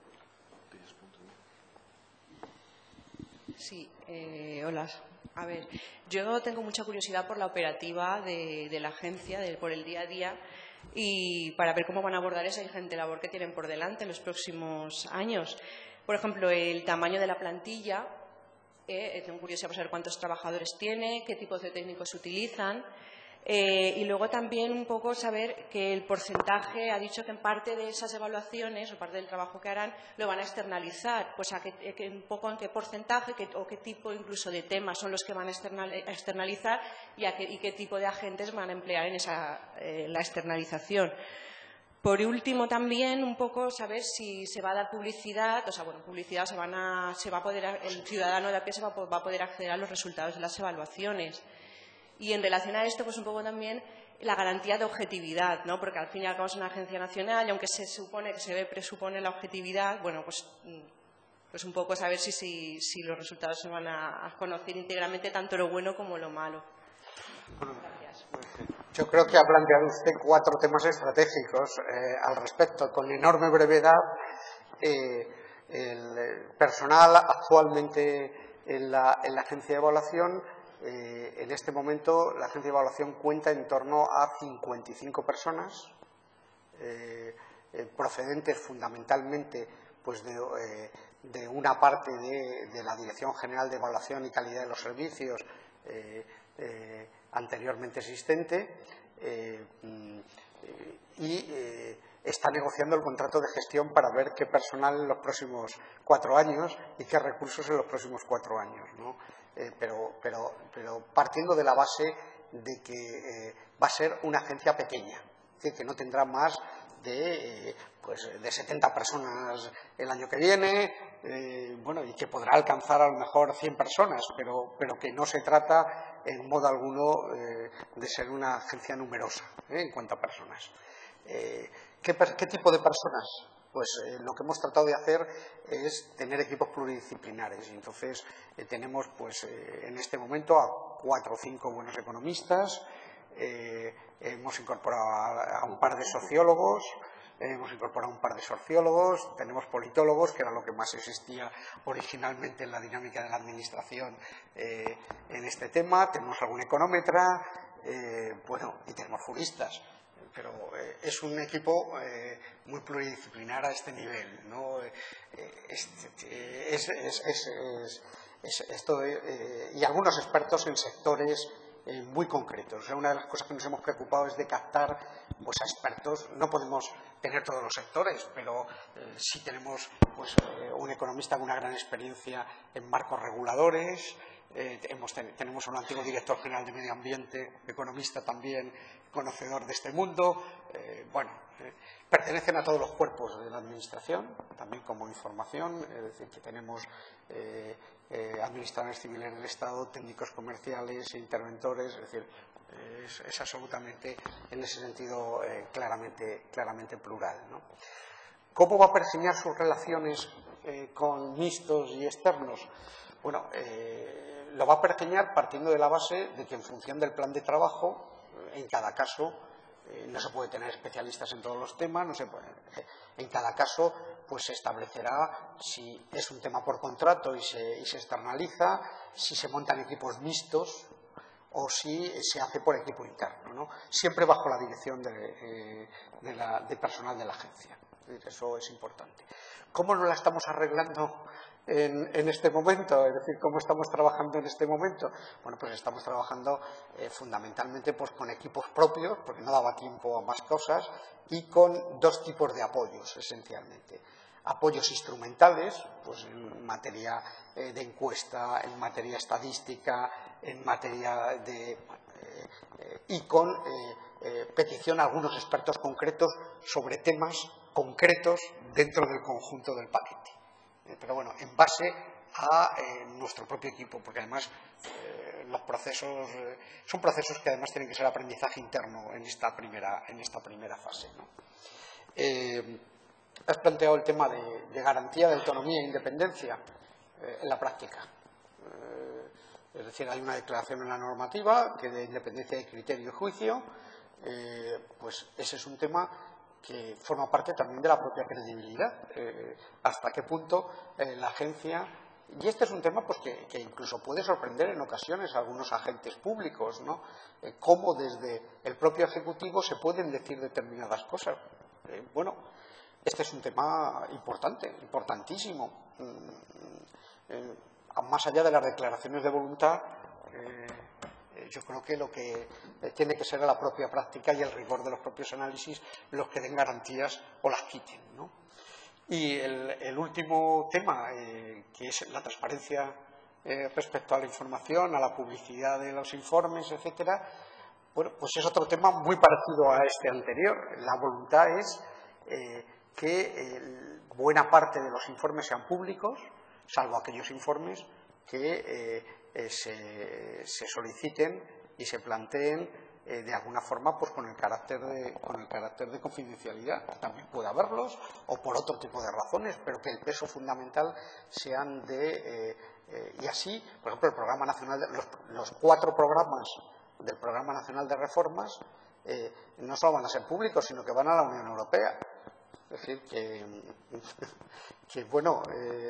Sí, hola. A ver, yo tengo mucha curiosidad por la operativa de la agencia, por el día a día, y para ver cómo van a abordar esa ingente labor que tienen por delante en los próximos años. Por ejemplo, el tamaño de la plantilla. Tengo curiosidad por saber cuántos trabajadores tiene, qué tipos de técnicos utilizan. Y luego también un poco saber que el porcentaje, ha dicho que en parte de esas evaluaciones o parte del trabajo que harán lo van a externalizar, pues un poco en qué porcentaje o qué tipo incluso de temas son los que van a externalizar y qué tipo de agentes van a emplear en la externalización. Por último, también un poco saber si se va a dar publicidad, publicidad se va a poder, el ciudadano de a pie va a poder acceder a los resultados de las evaluaciones. Y en relación a esto, pues un poco también la garantía de objetividad, ¿no? Porque al fin y al cabo es una agencia nacional y aunque se supone que presupone la objetividad, bueno, pues un poco saber si los resultados se van a conocer íntegramente, tanto lo bueno como lo malo. Gracias. Yo creo que ha planteado usted 4 temas estratégicos al respecto. Con enorme brevedad, el personal actualmente en la agencia de evaluación, en este momento la agencia de evaluación cuenta en torno a 55 personas, procedentes fundamentalmente pues de una parte de la Dirección General de Evaluación y Calidad de los Servicios anteriormente existente, y está negociando el contrato de gestión para ver qué personal en los próximos 4 años y qué recursos en los próximos 4 años, ¿no? Pero partiendo de la base de que va a ser una agencia pequeña, es decir, que no tendrá más de 70 personas el año que viene, y que podrá alcanzar a lo mejor 100 personas, pero que no se trata en modo alguno de ser una agencia numerosa en cuanto a personas. ¿Qué tipo de personas? Pues lo que hemos tratado de hacer es tener equipos pluridisciplinares. Entonces tenemos en este momento a 4 o 5 buenos economistas, hemos incorporado a un par de sociólogos, hemos incorporado un par de sociólogos, tenemos politólogos, que era lo que más existía originalmente en la dinámica de la administración en este tema, tenemos algún económetra, bueno, y tenemos juristas. Pero es un equipo muy pluridisciplinar a este nivel, ¿no? Y algunos expertos en sectores muy concretos. O sea, una de las cosas que nos hemos preocupado es de captar pues, a expertos. No podemos tener todos los sectores, pero sí tenemos pues, un economista con una gran experiencia en marcos reguladores. Tenemos un antiguo director general de Medio Ambiente, economista también, conocedor de este mundo. Pertenecen a todos los cuerpos de la Administración, también como información, es decir, que tenemos administradores civiles del Estado, técnicos comerciales, interventores, es decir, es absolutamente, en ese sentido, claramente plural, ¿no? ¿Cómo va a pergeñar sus relaciones con mixtos y externos? Bueno, lo va a pergeñar partiendo de la base de que en función del plan de trabajo, en cada caso, no se puede tener especialistas en todos los temas, en cada caso pues se establecerá si es un tema por contrato y se externaliza, si se montan equipos mixtos o si se hace por equipo interno, ¿no? Siempre bajo la dirección de personal de la agencia. Eso es importante. ¿Cómo nos la estamos arreglando en este momento? Es decir, ¿cómo estamos trabajando en este momento? Bueno, pues estamos trabajando fundamentalmente pues, con equipos propios, porque no daba tiempo a más cosas, y con dos tipos de apoyos, esencialmente. Apoyos instrumentales, pues en materia de encuesta, en materia estadística, en materia de... y con petición a algunos expertos concretos sobre temas concretos dentro del conjunto del paquete. Pero bueno, en base a nuestro propio equipo, porque además los procesos son procesos que además tienen que ser aprendizaje interno en esta primera fase, ¿no? Has planteado el tema de garantía de autonomía e independencia en la práctica. Es decir, hay una declaración en la normativa que de independencia de criterio y juicio, pues ese es un tema que forma parte también de la propia credibilidad. Hasta qué punto la agencia... Y este es un tema pues, que incluso puede sorprender en ocasiones a algunos agentes públicos, ¿no? Cómo desde el propio Ejecutivo se pueden decir determinadas cosas. Bueno, este es un tema importante, importantísimo. Más allá de las declaraciones de voluntad, yo creo que lo que tiene que ser la propia práctica y el rigor de los propios análisis los que den garantías o las quiten, ¿no? Y el último tema, que es la transparencia respecto a la información, a la publicidad de los informes, etcétera, bueno, pues es otro tema muy parecido a este anterior. La voluntad es que buena parte de los informes sean públicos, salvo aquellos informes que se soliciten y se planteen de alguna forma pues con el carácter de confidencialidad. También puede haberlos o por otro tipo de razones, pero que el peso fundamental sean y así, por ejemplo, el programa nacional, los 4 programas del Programa Nacional de Reformas no solo van a ser públicos, sino que van a la Unión Europea. Es decir, que bueno,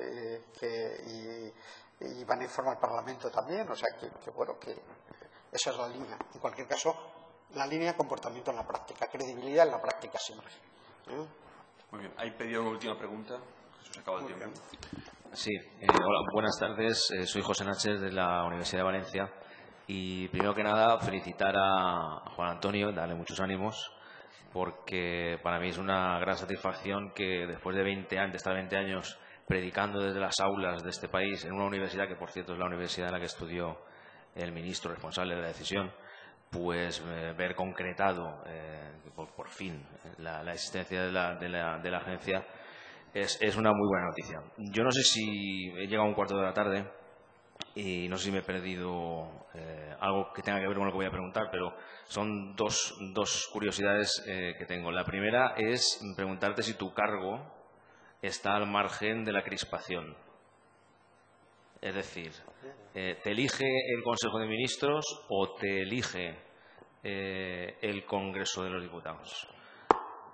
y van a informar al Parlamento también, o sea que bueno, que esa es la línea. En cualquier caso, la línea de comportamiento en la práctica, credibilidad en la práctica siempre. Muy bien. ¿Hay pedido una última pregunta? Jesús, acaba el tiempo. Sí, hola, buenas tardes. Soy José Náchez de la Universidad de Valencia y primero que nada felicitar a Juan Antonio, darle muchos ánimos, porque para mí es una gran satisfacción que después de estar 20 años predicando desde las aulas de este país, en una universidad que por cierto es la universidad en la que estudió el ministro responsable de la decisión, pues ver concretado por fin la existencia de la agencia es una muy buena noticia. Yo no sé si he llegado a un cuarto de la tarde y no sé si me he perdido algo que tenga que ver con lo que voy a preguntar, pero son dos curiosidades que tengo. La primera es preguntarte si tu cargo está al margen de la crispación. Es decir, ¿te elige el Consejo de Ministros o te elige el Congreso de los Diputados?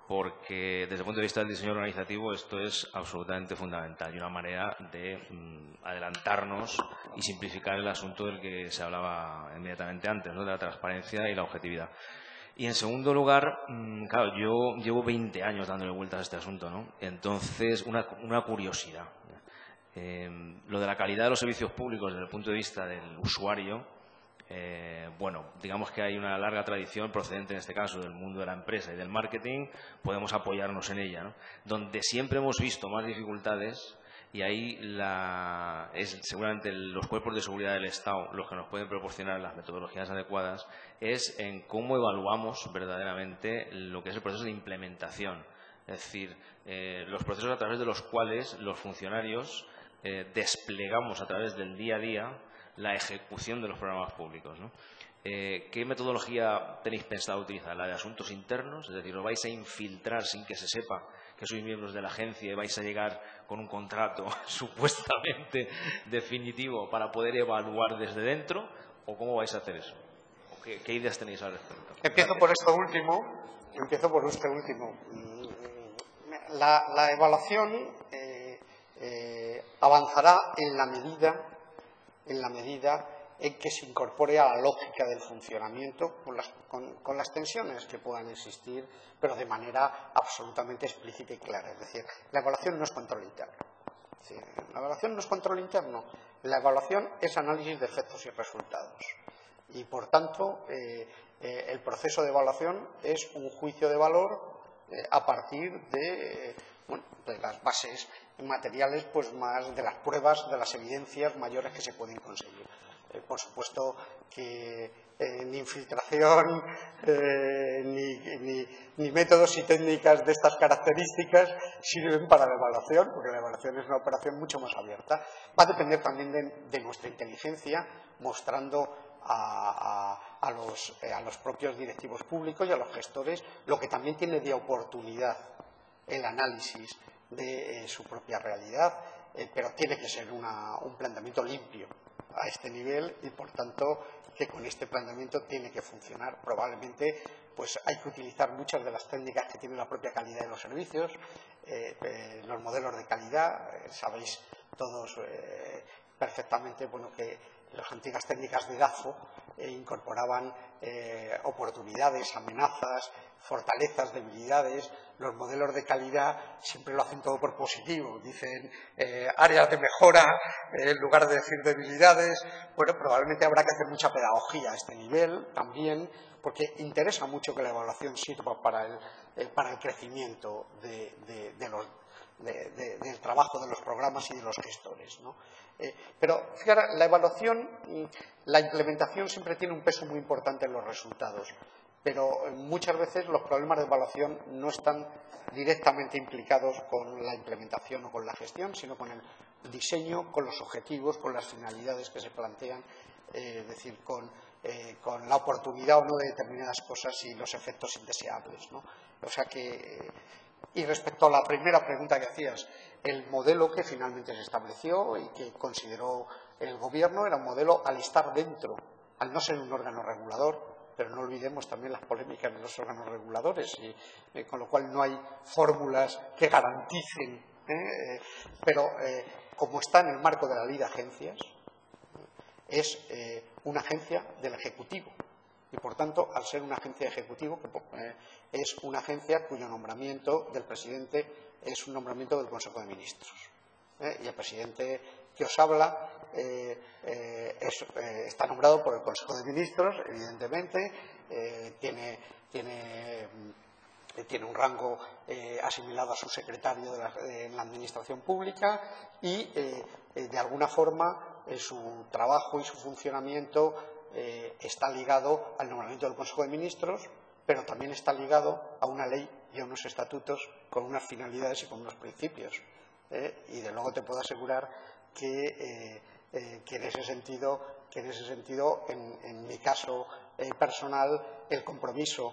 porque desde el punto de vista del diseño organizativo esto es absolutamente fundamental y una manera de adelantarnos y simplificar el asunto del que se hablaba inmediatamente antes, ¿no?, de la transparencia y la objetividad. Y en segundo lugar, claro, yo llevo 20 años dándole vueltas a este asunto, ¿no? Entonces, una curiosidad. Lo de la calidad de los servicios públicos desde el punto de vista del usuario, bueno, digamos que hay una larga tradición procedente en este caso del mundo de la empresa y del marketing, podemos apoyarnos en ella, ¿no? Donde siempre hemos visto más dificultades, y ahí es seguramente los cuerpos de seguridad del Estado los que nos pueden proporcionar las metodologías adecuadas, es en cómo evaluamos verdaderamente lo que es el proceso de implementación. Es decir, los procesos a través de los cuales los funcionarios desplegamos a través del día a día la ejecución de los programas públicos, ¿no? ¿Qué metodología tenéis pensado utilizar? ¿La de asuntos internos? Es decir, ¿os vais a infiltrar sin que se sepa que sois miembros de la agencia y vais a llegar con un contrato supuestamente definitivo para poder evaluar desde dentro? ¿O cómo vais a hacer eso? ¿Qué ideas tenéis al respecto? Empiezo por este último. La evaluación avanzará en la medida en que se incorpore a la lógica del funcionamiento con las tensiones que puedan existir, pero de manera absolutamente explícita y clara. Es decir, la evaluación no es control interno. La evaluación no es control interno. La evaluación es análisis de efectos y resultados. Y, por tanto, el proceso de evaluación es un juicio de valor a partir de las bases materiales, pues más de las pruebas, de las evidencias mayores que se pueden conseguir. Por supuesto que ni infiltración ni métodos y técnicas de estas características sirven para la evaluación, porque la evaluación es una operación mucho más abierta. Va a depender también de nuestra inteligencia, mostrando a los propios directivos públicos y a los gestores lo que también tiene de oportunidad el análisis de su propia realidad, pero tiene que ser un planteamiento limpio a este nivel y, por tanto, que con este planteamiento tiene que funcionar. Probablemente pues hay que utilizar muchas de las técnicas que tiene la propia calidad de los servicios, los modelos de calidad. Sabéis todos perfectamente que las antiguas técnicas de DAFO incorporaban oportunidades, amenazas, fortalezas, debilidades. Los modelos de calidad siempre lo hacen todo por positivo, dicen áreas de mejora en lugar de decir debilidades. Bueno, probablemente habrá que hacer mucha pedagogía a este nivel también, porque interesa mucho que la evaluación sirva para el crecimiento del trabajo de los programas y de los gestores, ¿no? Pero fíjate, la evaluación, la implementación siempre tiene un peso muy importante en los resultados, pero muchas veces los problemas de evaluación no están directamente implicados con la implementación o con la gestión, sino con el diseño, con los objetivos, con las finalidades que se plantean, es decir, con la oportunidad o no de determinadas cosas y los efectos indeseables, ¿no? O sea que, y respecto a la primera pregunta que hacías, el modelo que finalmente se estableció y que consideró el Gobierno era un modelo al estar dentro, al no ser un órgano regulador, pero no olvidemos también las polémicas de los órganos reguladores, y con lo cual no hay fórmulas que garanticen, pero como está en el marco de la ley de agencias, es una agencia del Ejecutivo. Y, por tanto, al ser una agencia de Ejecutivo, es una agencia cuyo nombramiento del presidente es un nombramiento del Consejo de Ministros. Y el presidente que os habla está nombrado por el Consejo de Ministros, evidentemente, tiene un rango asimilado a su secretario en la Administración Pública y, de alguna forma, su trabajo y su funcionamiento está ligado al nombramiento del Consejo de Ministros, pero también está ligado a una ley y a unos estatutos con unas finalidades y con unos principios. Y de luego te puedo asegurar que en ese sentido, en mi caso personal, el compromiso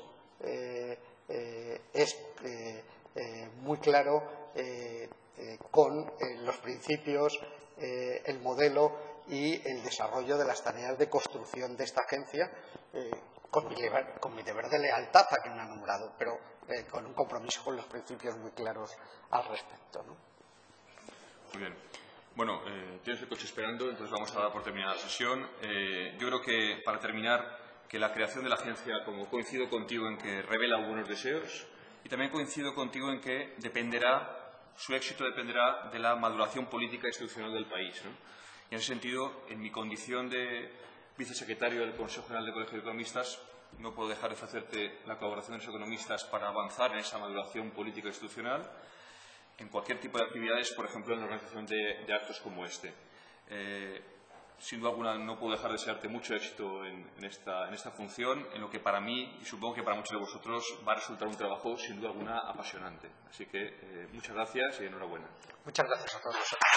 es muy claro con los principios, el modelo y el desarrollo de las tareas de construcción de esta agencia, con mi deber de lealtad a quien me ha nombrado, pero con un compromiso con los principios muy claros al respecto, ¿no? Muy bien. Bueno, tienes el coche esperando, entonces vamos a dar por terminada la sesión. Yo creo que, para terminar, que la creación de la agencia, como coincido contigo en que revela buenos deseos, y también coincido contigo en que su éxito dependerá de la maduración política e institucional del país, ¿no? Y en ese sentido, en mi condición de vicesecretario del Consejo General del Colegio de Economistas, no puedo dejar de ofrecerte la colaboración de los economistas para avanzar en esa maduración política e institucional en cualquier tipo de actividades, por ejemplo, en la organización de actos como este. Sin duda alguna, no puedo dejar de desearte mucho éxito en esta función, en lo que para mí, y supongo que para muchos de vosotros, va a resultar un trabajo, sin duda alguna, apasionante. Así que, muchas gracias y enhorabuena. Muchas gracias a todos vosotros.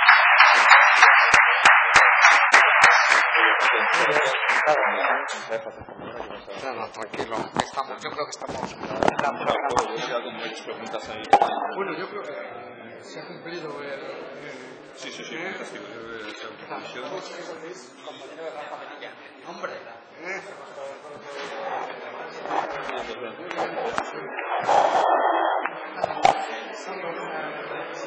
No, tranquilo. Yo creo que estamos. Bueno, yo creo que se ha cumplido el. Sí, fantástico. Hombre.